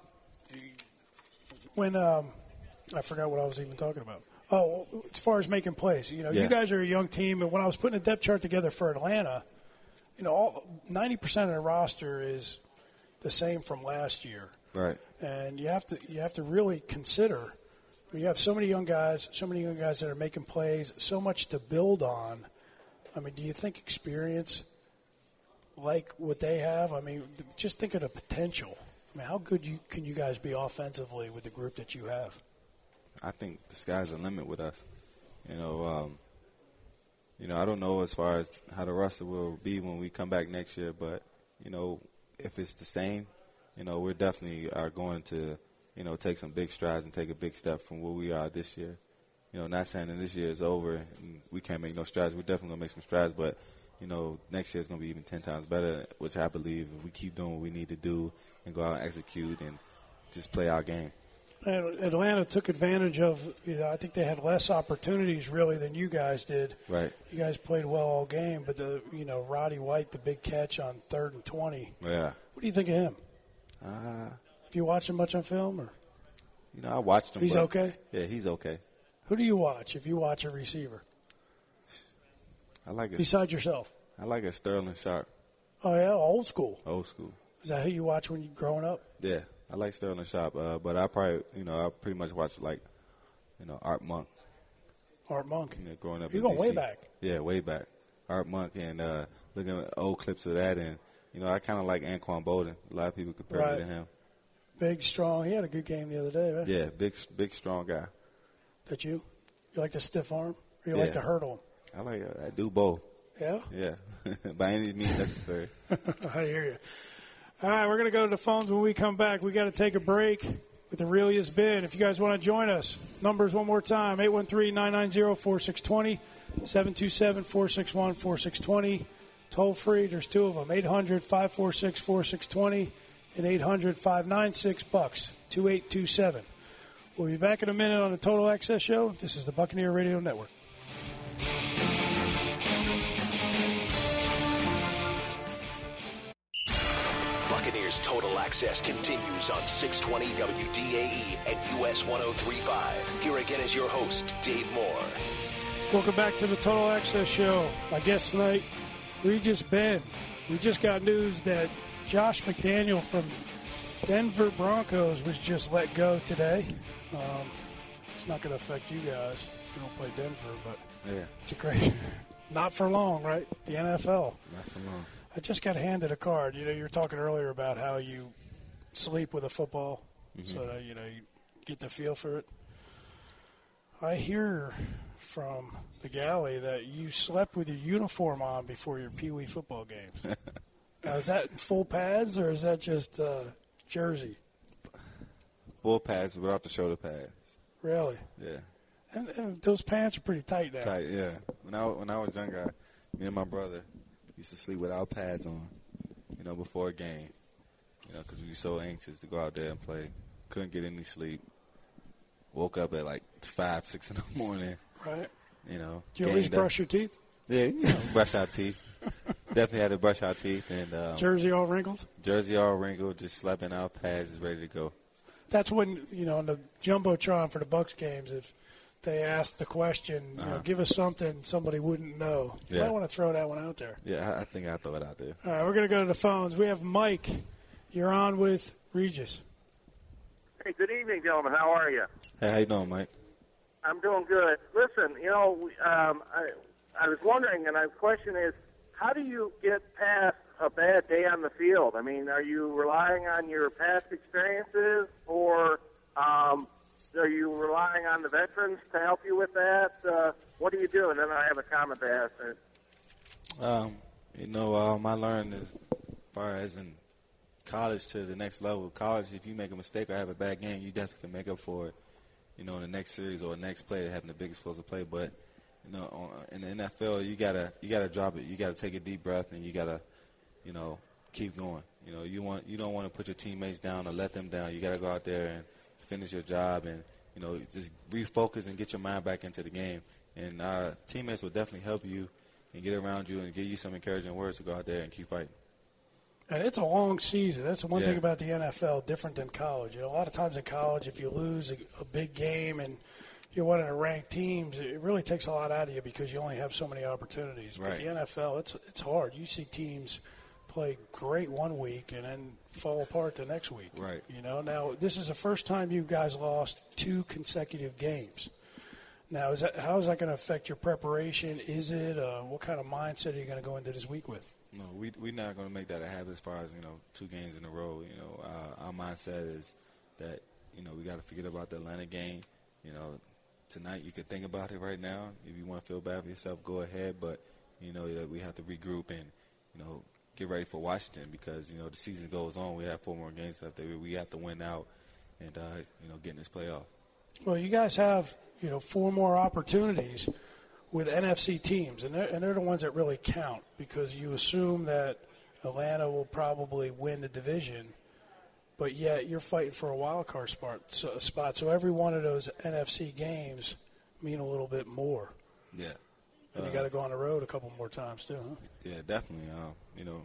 when um, I forgot what I was even talking about. Oh, as far as making plays, you know, Yeah. you guys are a young team, and when I was putting a depth chart together for Atlanta, you know, all, ninety percent of the roster is the same from last year, Right. and you have to you have to really consider. You have so many young guys, so many young guys that are making plays, so much to build on. I mean, do you think experience, like what they have? I mean, just think of the potential. I mean, how good you can you guys be offensively with the group that you have? I think the sky's the limit with us. You know, um, you know, I don't know as far as how the roster will be when we come back next year, but, you know, if it's the same, you know, we're definitely are going to, you know, take some big strides and take a big step from where we are this year. You know, not saying that this year is over and we can't make no strides. We're definitely going to make some strides, but, you know, next year is going to be even ten times better, which I believe if we keep doing what we need to do and go out and execute and just play our game. And Atlanta took advantage of, you know, I think they had less opportunities really than you guys did. Right. You guys played well all game, but the, you know, Roddy White, the big catch on third and twenty. Yeah. What do you think of him? Uh, Have you watched him much on film, or you know, I watched him. he's but- okay? Yeah, he's okay. Who do you watch if you watch a receiver I like it. besides yourself? I like it Sterling Sharp, Oh yeah, old school. old school. Is that who you watch when you growing up? Yeah, I like Sterling Sharp, uh, but I probably, you know, I pretty much watch like, you know, Art Monk. Art Monk. You know, growing up. You're in going D C. way back. Yeah, way back. Art Monk and uh, looking at old clips of that, and you know, I kind of like Anquan Bolden. A lot of people compare Right. me to him. Big, strong. He had a good game the other day, right? Yeah, big, big, strong guy. That you? You like the stiff arm, or you Yeah. like to hurdle him? I like. I do both. Yeah. Yeah, by any means necessary. I hear you. All right, we're going to go to the phones when we come back. We got to take a break with the Really Has Been. If you guys want to join us, numbers one more time, eight one three, nine nine zero, four six two zero, seven two seven, four six one, four six two zero. Toll free, there's two of them, eight hundred, five four six, four six two zero and eight hundred, five nine six, bucks, two eight two seven. We'll be back in a minute on the Total Access Show. This is the Buccaneer Radio Network. Buccaneers Total Access continues on six twenty W D A E and U S one oh three point five. Here again is your host, Dave Moore. Welcome back to the Total Access Show. My guest tonight, Regis Ben. We just got news that Josh McDaniel from Denver Broncos was just let go today. Um, it's not going to affect you guys. You don't play Denver, but Yeah. it's a great. Not for long, right? The N F L. Not for long. I just got handed a card. You know, you were talking earlier about how you sleep with a football, Mm-hmm. so that, you know, you get the feel for it. I hear from the galley that you slept with your uniform on before your Pee Wee football games. Now, is that full pads or is that just uh, jersey? Full pads without the shoulder pads. Really? Yeah. And, and those pants are pretty tight now. Tight, yeah. When I, when I was younger, me and my brother used to sleep without pads on, you know, before a game, you know, because we were so anxious to go out there and play. Couldn't get any sleep. Woke up at like five, six in the morning. Right. You know. Do you at least gained up. brush your teeth? Yeah, you know, brush our teeth. Definitely had to brush our teeth. And um, Jersey all wrinkled? jersey all wrinkled, just slept in our pads, just ready to go. That's when, you know, in the Jumbotron for the Bucs games, if they asked the question, you know, Uh-huh. give us something somebody wouldn't know. You Yeah. might want to throw that one out there. Yeah, I, I think I throw it out there. All right, we're going to go to the phones. We have Mike. You're on with Regis. Hey, good evening, gentlemen. How are you? Hey, how you doing, Mike? I'm doing good. Listen, you know, we- um, I, I was wondering, and my question is, how do you get past a bad day on the field? I mean, are you relying on your past experiences, or um, are you relying on the veterans to help you with that? Uh, what do you do? And then I have a comment to ask. Um, you know, um, I learned as far as in college to the next level. College, if you make a mistake or have a bad game, you definitely can make up for it, you know, in the next series or next play, having the big explosive play. But, you know, on, in the N F L, you gotta you gotta drop it. You gotta take a deep breath and you gotta, you know, keep going. You know, you want you don't want to put your teammates down or let them down. You gotta go out there and finish your job and, you know, just refocus and get your mind back into the game. And uh, teammates will definitely help you and get around you and give you some encouraging words to go out there and keep fighting. And it's a long season. That's the one Yeah. thing about the N F L, different than college. You know, a lot of times in college, if you lose a, a big game and you're one of the ranked teams, it really takes a lot out of you because you only have so many opportunities. But Right. the N F L, it's it's hard. You see teams play great one week and then fall apart the next week. Right. You know, now this is the first time you guys lost two consecutive games. Now, is that how is that going to affect your preparation? Is it uh, what kind of mindset are you going to go into this week with? No, we we're not going to make that a habit as far as, you know, two games in a row. You know, uh, our mindset is that, you know, we got to forget about the Atlanta game. You know, tonight you could think about it right now. If you want to feel bad for yourself, go ahead. But, you know, that we have to regroup and, you know, get ready for Washington because, you know, the season goes on. We have four more games left that we have to win out and, uh, you know, get in this playoff. Well, you guys have, you know, four more opportunities with N F C teams, and they're, and they're the ones that really count because you assume that Atlanta will probably win the division, but yet you're fighting for a wild card spot. So, spot. so every one of those N F C games mean a little bit more. Yeah. And Uh, you got to go on the road a couple more times too, huh? Yeah, definitely. Um, you know,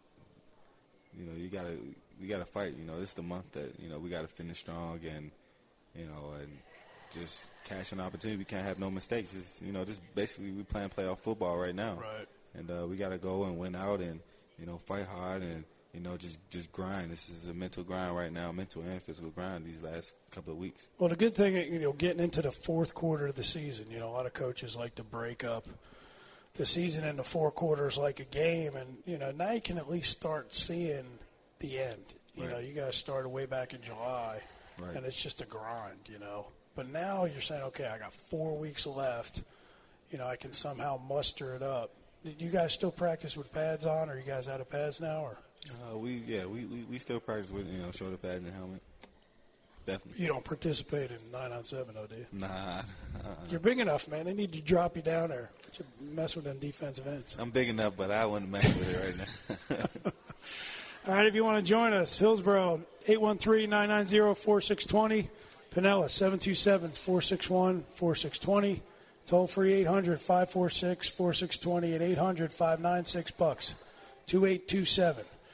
you know, you gotta we gotta fight. You know, this is the month that, you know, we gotta finish strong and, you know, and just cash an opportunity. We can't have no mistakes. It's, you know, just basically we playing playoff football right now. Right. And uh, we gotta go and win out and, you know, fight hard and, you know, just just grind. This is a mental grind right now, mental and physical grind these last couple of weeks. Well, the good thing, you know, getting into the fourth quarter of the season, you know, a lot of coaches like to break up the season into four quarters like a game, and, you know, now you can at least start seeing the end. You Right. know, you guys started way back in July, Right. and it's just a grind, you know. But now you're saying, okay, I got four weeks left. You know, I can somehow muster it up. Do you guys still practice with pads on, or are you guys out of pads now? Or Uh, we yeah we, we, we still practice with, you know, shoulder pads and helmet. Definitely. you don't participate in nine on seven, though, do you? Nah. Uh-uh. You're big enough, man. They need to drop you down there to mess with them defensive ends. I'm big enough, but I wouldn't mess with it right now. All right, if you want to join us, Hillsborough, eight one three, nine nine zero, four six two zero. Pinellas, seven two seven, four six one, four six two zero. Toll free, eight hundred, five four six, four six two zero, and eight hundred, five nine six, Bucks, two eight two seven.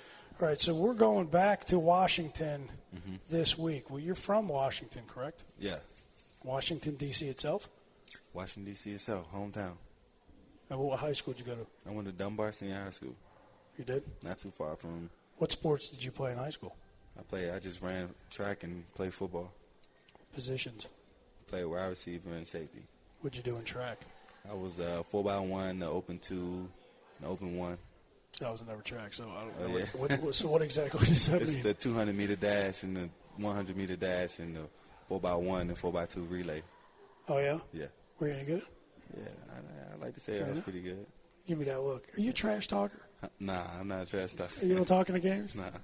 All right, so we're going back to Washington Mm-hmm. this week. Well, you're from Washington, correct? Yeah. Washington, D C itself? Washington, D C itself, hometown. And what high school did you go to? I went to Dunbar Senior High School. You did? Not too far from. What sports did you play in high school? I played. I just ran track and played football. Positions? Played wide receiver and safety. What'd you do in track? I was uh, four by one, the open two, the open one. I was never track, so I don't Oh, know. yeah. what, what, so what exactly does that It's mean? the two hundred meter dash and the one hundred meter dash and the four by one and four by two relay. Oh, yeah? Yeah. Were you any good? Yeah, I, I like to say I was Yeah. pretty good. Give me that look. Are you a trash talker? Nah, I'm not a trash talker. You don't talk in the games? Nah.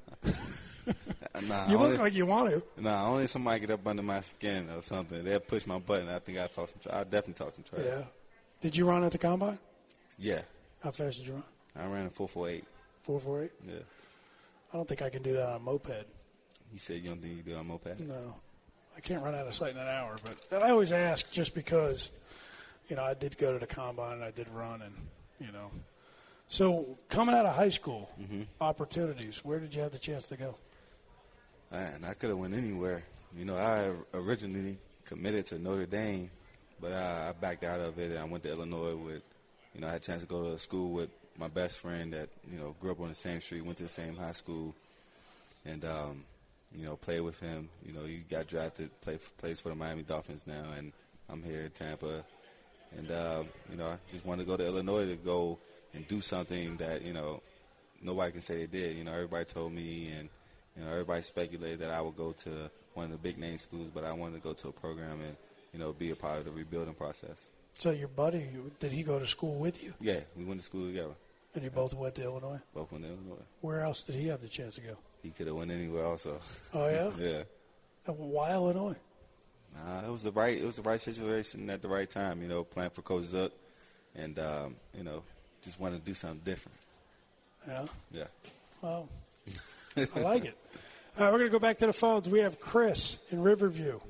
nah, You only, look like you want to. Nah, only if somebody get up under my skin or something. They'll push my button. I think I'll talk some trash. I'll definitely talk some trash. Yeah. Did you run at the combine? Yeah. How fast did you run? I ran a four four eight. four four eight? Yeah. I don't think I can do that on a moped. He said you don't think you do it on a moped? No. I can't run out of sight in an hour. But I always ask just because, you know, I did go to the combine and I did run and, you know. So coming out of high school, Mm-hmm. opportunities, where did you have the chance to go? Man, I could have went anywhere. You know, I originally committed to Notre Dame, but I, I backed out of it and I went to Illinois with, you know, I had a chance to go to school with my best friend that, you know, grew up on the same street, went to the same high school, and, um, you know, played with him. You know, he got drafted, play, plays for the Miami Dolphins now, and I'm here in Tampa. And, um, you know, I just wanted to go to Illinois to go and do something that, you know, nobody can say they did. You know, everybody told me and, you know, everybody speculated that I would go to one of the big-name schools, but I wanted to go to a program and, you know, be a part of the rebuilding process. So your buddy, did he go to school with you? Yeah, we went to school together. And you both went to Illinois? Both went to Illinois. Where else did he have the chance to go? He could have went anywhere also. Oh, yeah? Yeah. And why Illinois? Nah, it was the right it was the right situation at the right time, you know, playing for Coach Zook and, um, you know, just wanted to do something different. Yeah? Yeah. Well, I like it. All right, we're going to go back to the phones. We have Chris in Riverview.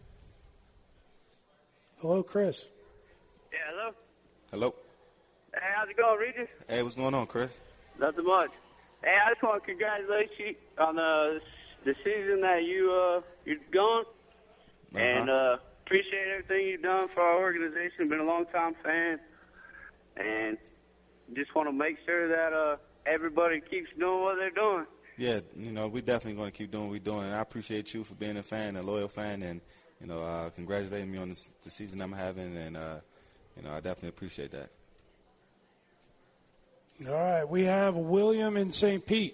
Hello, Chris. Yeah, hello. Hello. Hey, how's it going, Regis? Hey, what's going on, Chris? Nothing much. Hey, I just want to congratulate you on uh, the season that you uh, you're gone, Uh-huh. and uh, appreciate everything you've done for our organization. Been a long time fan, and just want to make sure that uh, everybody keeps doing what they're doing. Yeah, you know, we definitely going to keep doing what we're doing. And I appreciate you for being a fan, a loyal fan, and, you know, uh, congratulating me on this, the season I'm having. And, uh, you know, I definitely appreciate that. All right, we have William in Saint Pete.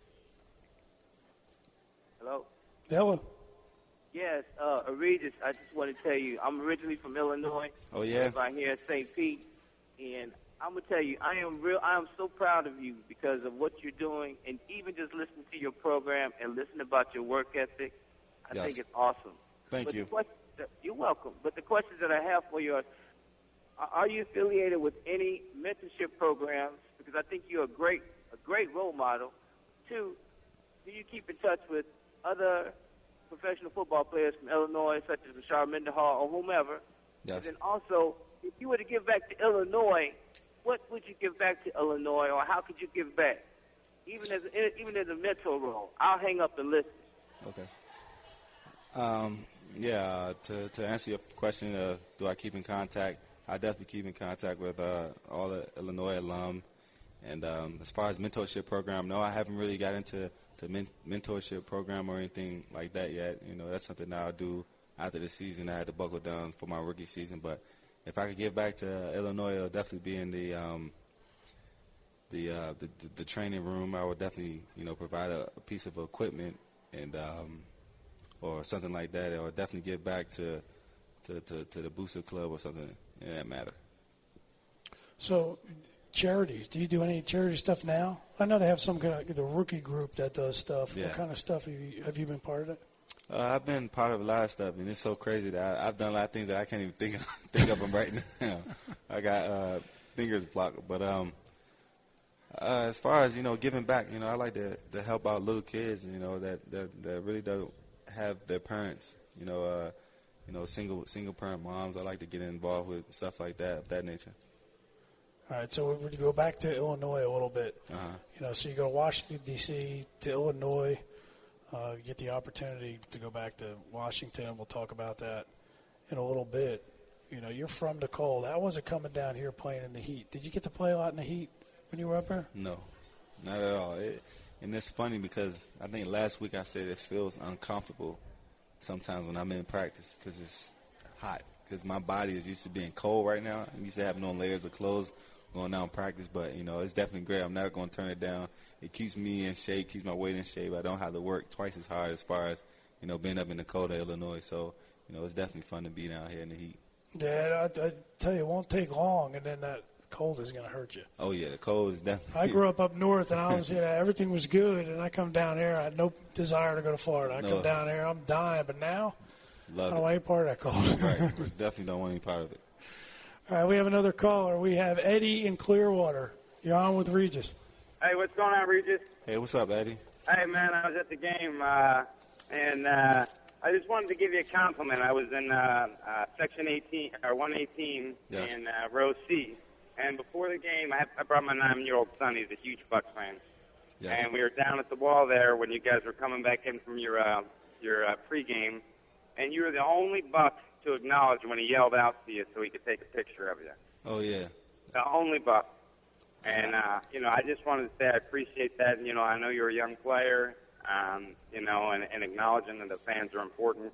Hello. Hello. Yes, uh, Regis, I just want to tell you, I'm originally from Illinois. Oh, yeah? Right here in Saint Pete, and I'm gonna tell you, I am real. I am so proud of you because of what you're doing, and even just listening to your program and listening about your work ethic. I Yes. think it's awesome. Thank but you. The question, you're welcome. But the questions that I have for you are: are you affiliated with any mentorship programs? Because I think you're a great, a great role model. Two, do you keep in touch with other professional football players from Illinois, such as Rashard Mendenhall or whomever? Yes. And then also, if you were to give back to Illinois, what would you give back to Illinois, or how could you give back, even as even as a mentor role? I'll hang up and listen. Okay. Um, yeah, uh, to, to answer your question, uh, do I keep in contact? I definitely keep in contact with uh, all the Illinois alum. And um, as far as mentorship program, no, I haven't really got into the men- mentorship program or anything like that yet. You know, that's something that I'll do after the season. I had to buckle down for my rookie season. But if I could give back to Illinois, it'll definitely be in the um, the, uh, the, the the training room. I would definitely, you know, provide a, a piece of equipment and um, or something like that. Or definitely give back to to, to, to the Booster Club or something in that matter. So, charities. Do you do any charity stuff now? I know they have some kind of the rookie group that does stuff. Yeah. What kind of stuff have you, have you been part of it? Uh, I've been part of a lot of stuff, and it's so crazy that I, I've done a lot of things that I can't even think of, think of them right now. I got uh, fingers blocked. But um, uh, as far as, you know, giving back, you know, I like to, to help out little kids, you know, that, that, that really don't have their parents, you know, uh, you know, single single parent moms. I like to get involved with stuff like that, of that nature. All right, so when you go back to Illinois a little bit, Uh-huh. you know, so you go to Washington, D C, to Illinois, uh, you get the opportunity to go back to Washington. We'll talk about that in a little bit. You know, you're from the cold. How was it coming down here playing in the heat? Did you get to play a lot in the heat when you were up there? No, not at all. It, and it's funny because I think last week I said it feels uncomfortable sometimes when I'm in practice because it's hot. Because my body is used to being cold right now. I'm used to having on layers of clothes going down practice. But, you know, it's definitely great. I'm never going to turn it down. It keeps me in shape, keeps my weight in shape. I don't have to work twice as hard as far as, you know, being up in the cold of Illinois. So, you know, it's definitely fun to be down here in the heat. Yeah, I, I tell you, it won't take long, and then that cold is going to hurt you. Oh, yeah, the cold is definitely. I grew up up north, and I was, you know, everything was good, and I come down here. I had no desire to go to Florida. I No. come down here, I'm dying, but now Love I don't it. want any part of that cold. Right. Definitely don't want any part of it. All right, we have another caller. We have Eddie in Clearwater. You're on with Regis. Hey, what's going on, Regis? Hey, what's up, Eddie? Hey, man, I was at the game, uh, and uh, I just wanted to give you a compliment. I was in uh, uh, Section eighteen or one eighteen Yes. in uh, row C, and before the game, I, I brought my nine-year-old son. He's a huge Bucks fan, Yes. and we were down at the wall there when you guys were coming back in from your uh, your uh, pregame, and you were the only Buck to acknowledge when he yelled out to you so he could take a picture of you. Oh, yeah. The only Buck. And, uh, you know, I just wanted to say I appreciate that. And, you know, I know you're a young player, um, you know, and, and acknowledging that the fans are important.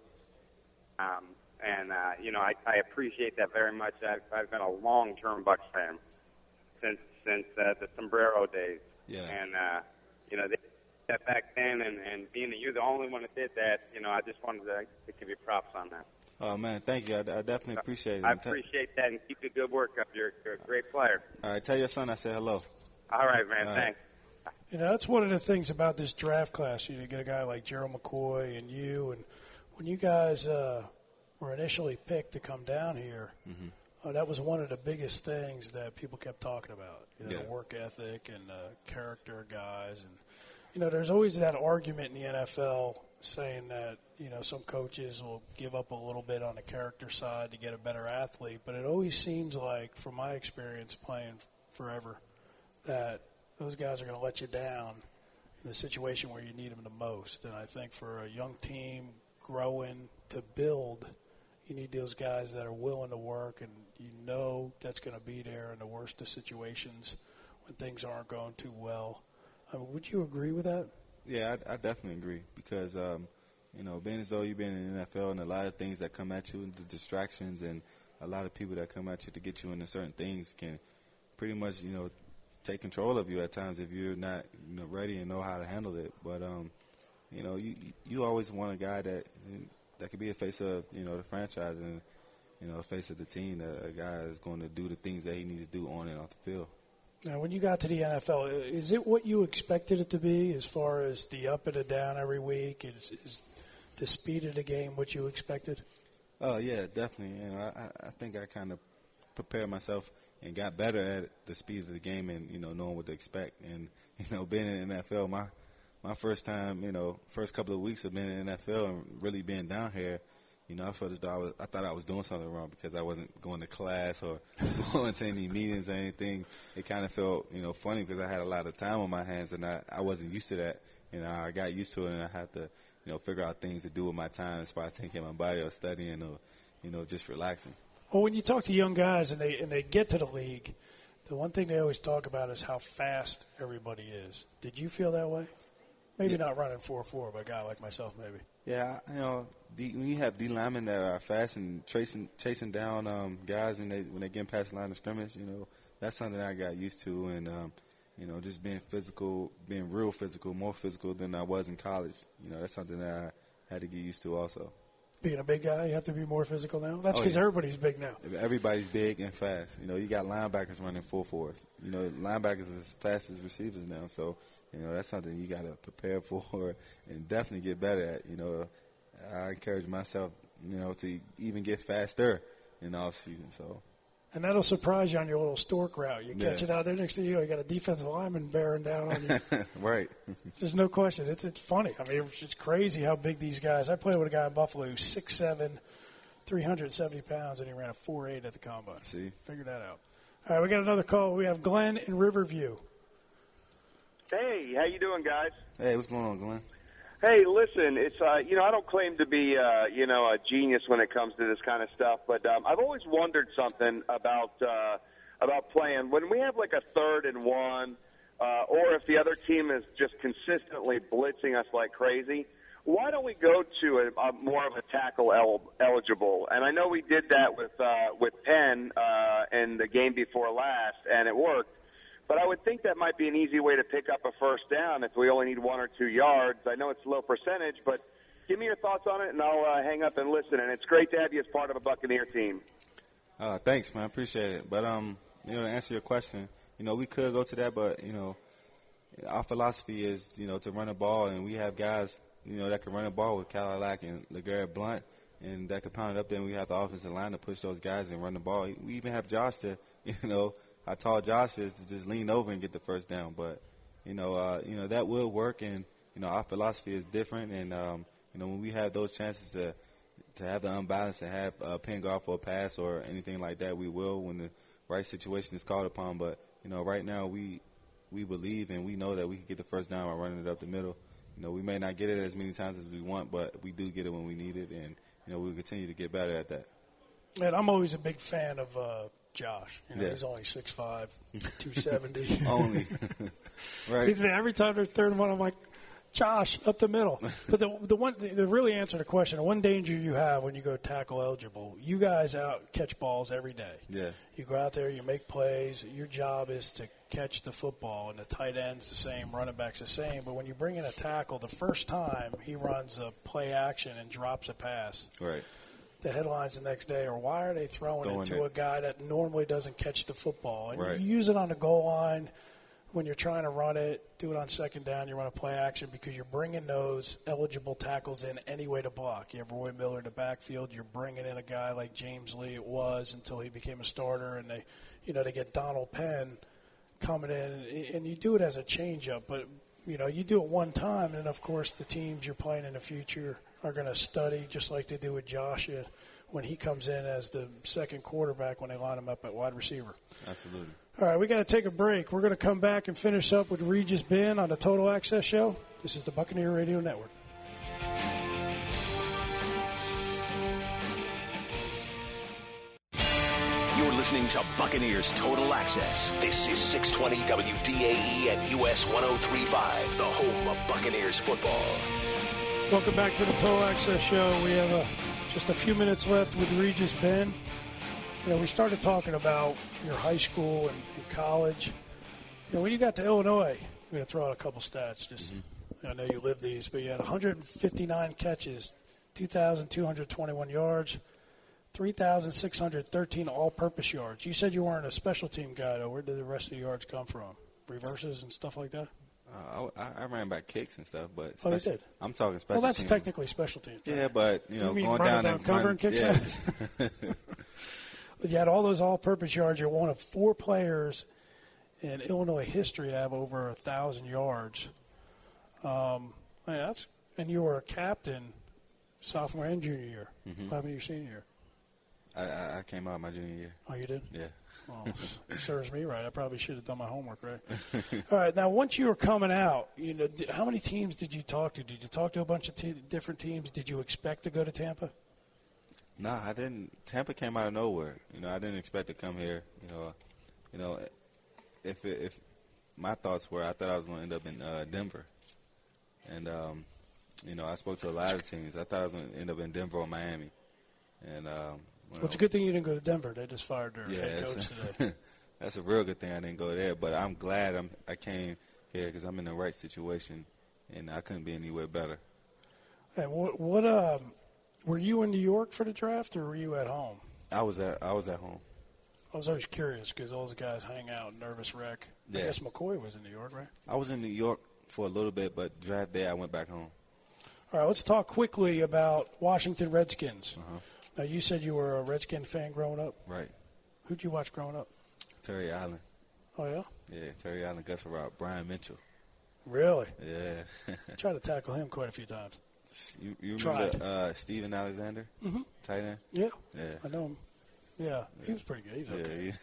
Um, and, uh, you know, I, I appreciate that very much. I've, I've been a long-term Bucks fan since since uh, the Sombrero days. Yeah. And, uh, you know, they did that back then. And, and being that you're the only one that did that, you know, I just wanted to, to give you props on that. Oh, man, thank you. I, I definitely appreciate it. I And te- appreciate that, and keep the good work up. You're, you're a great player. All right, tell your son I said hello. All right, man. All right. Thanks. You know, that's one of the things about this draft class. You get a guy like Gerald McCoy and you, and when you guys uh, were initially picked to come down here, Mm-hmm. uh, that was one of the biggest things that people kept talking about. You know, Yeah. the work ethic and uh, character guys, and you know, there's always that argument in the N F L saying that you know some coaches will give up a little bit on the character side to get a better athlete, but it always seems like, from my experience playing forever, that those guys are going to let you down in the situation where you need them the most. And I think for a young team growing to build, you need those guys that are willing to work, and you know that's going to be there in the worst of situations when things aren't going too well. I mean, would you agree with that? Yeah, I, I definitely agree because, um, you know, being as though you've been in the N F L and a lot of things that come at you, and the distractions and a lot of people that come at you to get you into certain things can pretty much, you know, take control of you at times if you're not, you know, ready and know how to handle it. But, um, you know, you you always want a guy that that could be a face of, you know, the franchise and, you know, a face of the team, that a guy is going to do the things that he needs to do on and off the field. Now, when you got to the N F L, is it what you expected it to be as far as the up and the down every week? Is, is the speed of the game what you expected? Oh, yeah, definitely. You know, I, I think I kind of prepared myself and got better at the speed of the game and, you know, knowing what to expect. And, you know, being in the N F L, my my first time, you know, first couple of weeks of being in the N F L and really being down here, you know, I felt as though I was, I thought I was doing something wrong because I wasn't going to class or going to any meetings or anything. It kind of felt, you know, funny because I had a lot of time on my hands and I, I wasn't used to that. You know, I got used to it and I had to, you know, figure out things to do with my time as far as taking care of my body or studying or, you know, just relaxing. Well, when you talk to young guys and they and they get to the league, the one thing they always talk about is how fast everybody is. Did you feel that way? Maybe Yeah. not running four four, but a guy like myself, maybe. Yeah, you know, D, when you have D linemen that are fast and chasing chasing down um, guys and they when they get past the line of scrimmage, you know, that's something I got used to, and um, you know, just being physical, being real physical, more physical than I was in college. You know, that's something that I had to get used to also. Being a big guy, you have to be more physical now. That's Oh, because yeah. everybody's big now. Everybody's big and fast. You know, you got linebackers running four fours. You know, linebackers are as fast as receivers now. So, you know, that's something you got to prepare for and definitely get better at. You know, I encourage myself, you know, to even get faster in the off season. So, And that'll surprise you on your little stork route. You catch Yeah. it out there, next thing you know, you got a defensive lineman bearing down on you. right. There's no question. It's it's funny. I mean, it's crazy how big these guys. I played with a guy in Buffalo who's six seven, three hundred seventy pounds, and he ran a four eight at the combine. See? Figure that out. All right, we got another call. We have Glenn in Riverview. Hey, how you doing, guys? Hey, what's going on, Glenn? Hey, listen, it's uh, you know, I don't claim to be uh, you know, a genius when it comes to this kind of stuff, but um, I've always wondered something about uh, about playing when we have like a third and one, uh, or if the other team is just consistently blitzing us like crazy. Why don't we go to a, a more of a tackle el- eligible? And I know we did that with uh, with Penn uh, in the game before last, and it worked. But I would think that might be an easy way to pick up a first down if we only need one or two yards. I know it's low percentage, but give me your thoughts on it, and I'll uh, hang up and listen. And it's great to have you as part of a Buccaneer team. Uh, thanks, man. I appreciate it. But, um, you know, to answer your question, you know, we could go to that, but, you know, our philosophy is, you know, to run the ball, and we have guys, you know, that can run the ball with Cadillac and LeGarrette Blount, and that can pound it up there, and we have the offensive line to push those guys and run the ball. We even have Josh to, you know, how tall Josh is to just lean over and get the first down. But, you know, uh, you know that will work, and, you know, our philosophy is different. And, um, you know, when we have those chances to to have the unbalance and have uh, Penn go out for a pass or anything like that, we will when the right situation is called upon. But, you know, right now we we believe and we know that we can get the first down by running it up the middle. You know, we may not get it as many times as we want, but we do get it when we need it. And, you know, we'll continue to get better at that. And I'm always a big fan of uh, Josh. You know, yeah. He's only six five, two seventy. Only. Right. He's, every time they're third and one, I'm like, Josh, up the middle. But the the one, the really answer the question, the one danger you have when you go tackle eligible, you guys out catch balls every day. Yeah. You go out there, you make plays. Your job is to catch the football, and the tight end's the same, running back's the same. But when you bring in a tackle, the first time he runs a play action and drops a pass. Right. The headlines the next day are, why are they throwing, throwing it to it. a guy that normally doesn't catch the football? And right. you use it on the goal line when you're trying to run it, do it on second down, you run a play action because you're bringing those eligible tackles in any way to block. You have Roy Miller in the backfield. You're bringing in a guy like James Lee. It was until he became a starter, and they, you know, they get Donald Penn coming in, and you do it as a changeup. But, you know, you do it one time, and, of course, the teams you're playing in the future are going to study, just like they do with Joshua when he comes in as the second quarterback when they line him up at wide receiver. Absolutely. All right, we got to take a break. We're going to come back and finish up with Regis Ben on the Total Access Show. This is the Buccaneer Radio Network. You're listening to Buccaneers Total Access. This is six twenty W D A E and U S ten thirty-five, the home of Buccaneers football. Welcome back to the Total Access Show. We have a, just a few minutes left with Regis Ben. You know, we started talking about your high school and, and college. You know, when you got to Illinois, I'm going to throw out a couple stats. Just, mm-hmm. I know you lived these, but you had one hundred fifty-nine catches, two thousand two hundred twenty-one yards, three thousand six hundred thirteen all-purpose yards. You said you weren't a special team guy, though. Where did the rest of the yards come from? Reverses and stuff like that? Uh, I, I ran back kicks and stuff, but oh, you did? I'm talking special. Well, that's team. technically special teams. Yeah, right? But you know, you going down, down and cover run, and kicks. Yeah. But you had all those all-purpose yards. You're one of four players in Illinois history to have over a thousand yards. Um, I mean, that's and you were a captain sophomore and junior year. Mm-hmm. What happened to your senior year? I, I, I came out my junior year. Oh, you did? Yeah. Well, it serves me right. I probably should have done my homework right. All right. Now, once you were coming out, you know, how many teams did you talk to? Did you talk to a bunch of te- different teams? Did you expect to go to Tampa? Nah, I didn't. Tampa came out of nowhere. You know, I didn't expect to come here. You know, you know, if it, if my thoughts were, I thought I was going to end up in uh, Denver, and um, you know, I spoke to a lot of teams. I thought I was going to end up in Denver or Miami, and um, well, it's a good thing you didn't go to Denver. They just fired their yeah, head coach today. That's a real good thing I didn't go there. But I'm glad I'm, I came here because I'm in the right situation, and I couldn't be anywhere better. And what, what um, were you in New York for the draft, or were you at home? I was at I was at home. I was always curious because all those guys hang out, nervous wreck. Yeah. I guess McCoy was in New York, right? I was in New York for a little bit, but draft day I went back home. All right, let's talk quickly about Washington Redskins. Uh-huh. Now, you said you were a Redskin fan growing up. Right. Who'd you watch growing up? Terry Allen. Oh, yeah? Yeah, Terry Allen, Gus Rock, Brian Mitchell. Really? Yeah. I tried to tackle him quite a few times. You, you remember uh, Steven Alexander? Mm-hmm. Tight end? Yeah. Yeah. I know him. Yeah, he was pretty good. He was okay. Yeah,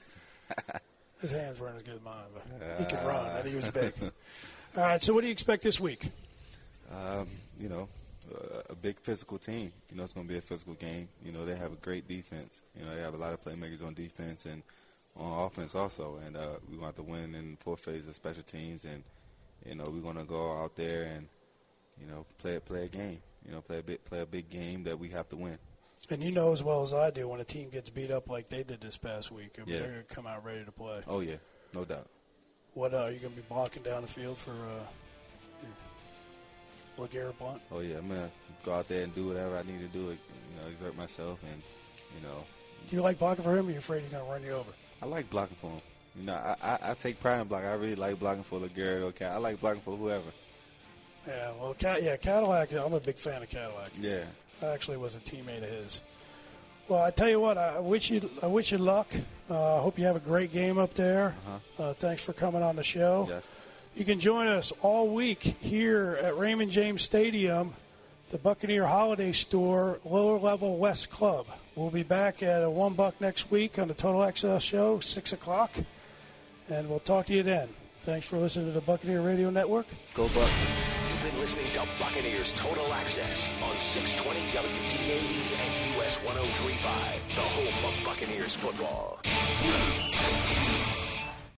His hands weren't as good as mine, but he could run, and he was big. All right, so what do you expect this week? Um, you know, uh, a big physical team. You know, it's going to be a physical game. You know, they have a great defense. You know, they have a lot of playmakers on defense and on offense also. And uh, we want to win in the fourth phase of special teams. And, you know, we're going to go out there and, you know, play, play a game. You know, play a, big, play a big game that we have to win. And you know as well as I do, when a team gets beat up like they did this past week, I mean, yeah. they're going to come out ready to play. Oh, yeah, no doubt. What uh, are you going to be blocking down the field for uh, LeGarrette Blount? Oh, yeah, I'm going to go out there and do whatever I need to do, you know, exert myself. And, you know. Do you like blocking for him, or are you afraid he's going to run you over? I like blocking for him. You know, I, I, I take pride in blocking. I really like blocking for LeGarrette or Cat. I like blocking for whoever. Yeah, well, Cat, yeah, Cadillac, I'm a big fan of Cadillac. Yeah. I actually was a teammate of his. Well, I tell you what, I wish you, I wish you luck. I uh, hope you have a great game up there. Uh-huh. Uh, thanks for coming on the show. Yes. You can join us all week here at Raymond James Stadium, the Buccaneer Holiday Store, Lower Level West Club. We'll be back at a one buck next week on the Total Access Show, six o'clock, and we'll talk to you then. Thanks for listening to the Buccaneer Radio Network. Go Bucs. You've been listening to Buccaneers Total Access on six twenty W D A E and U S one oh three point five, the home of Buccaneers football.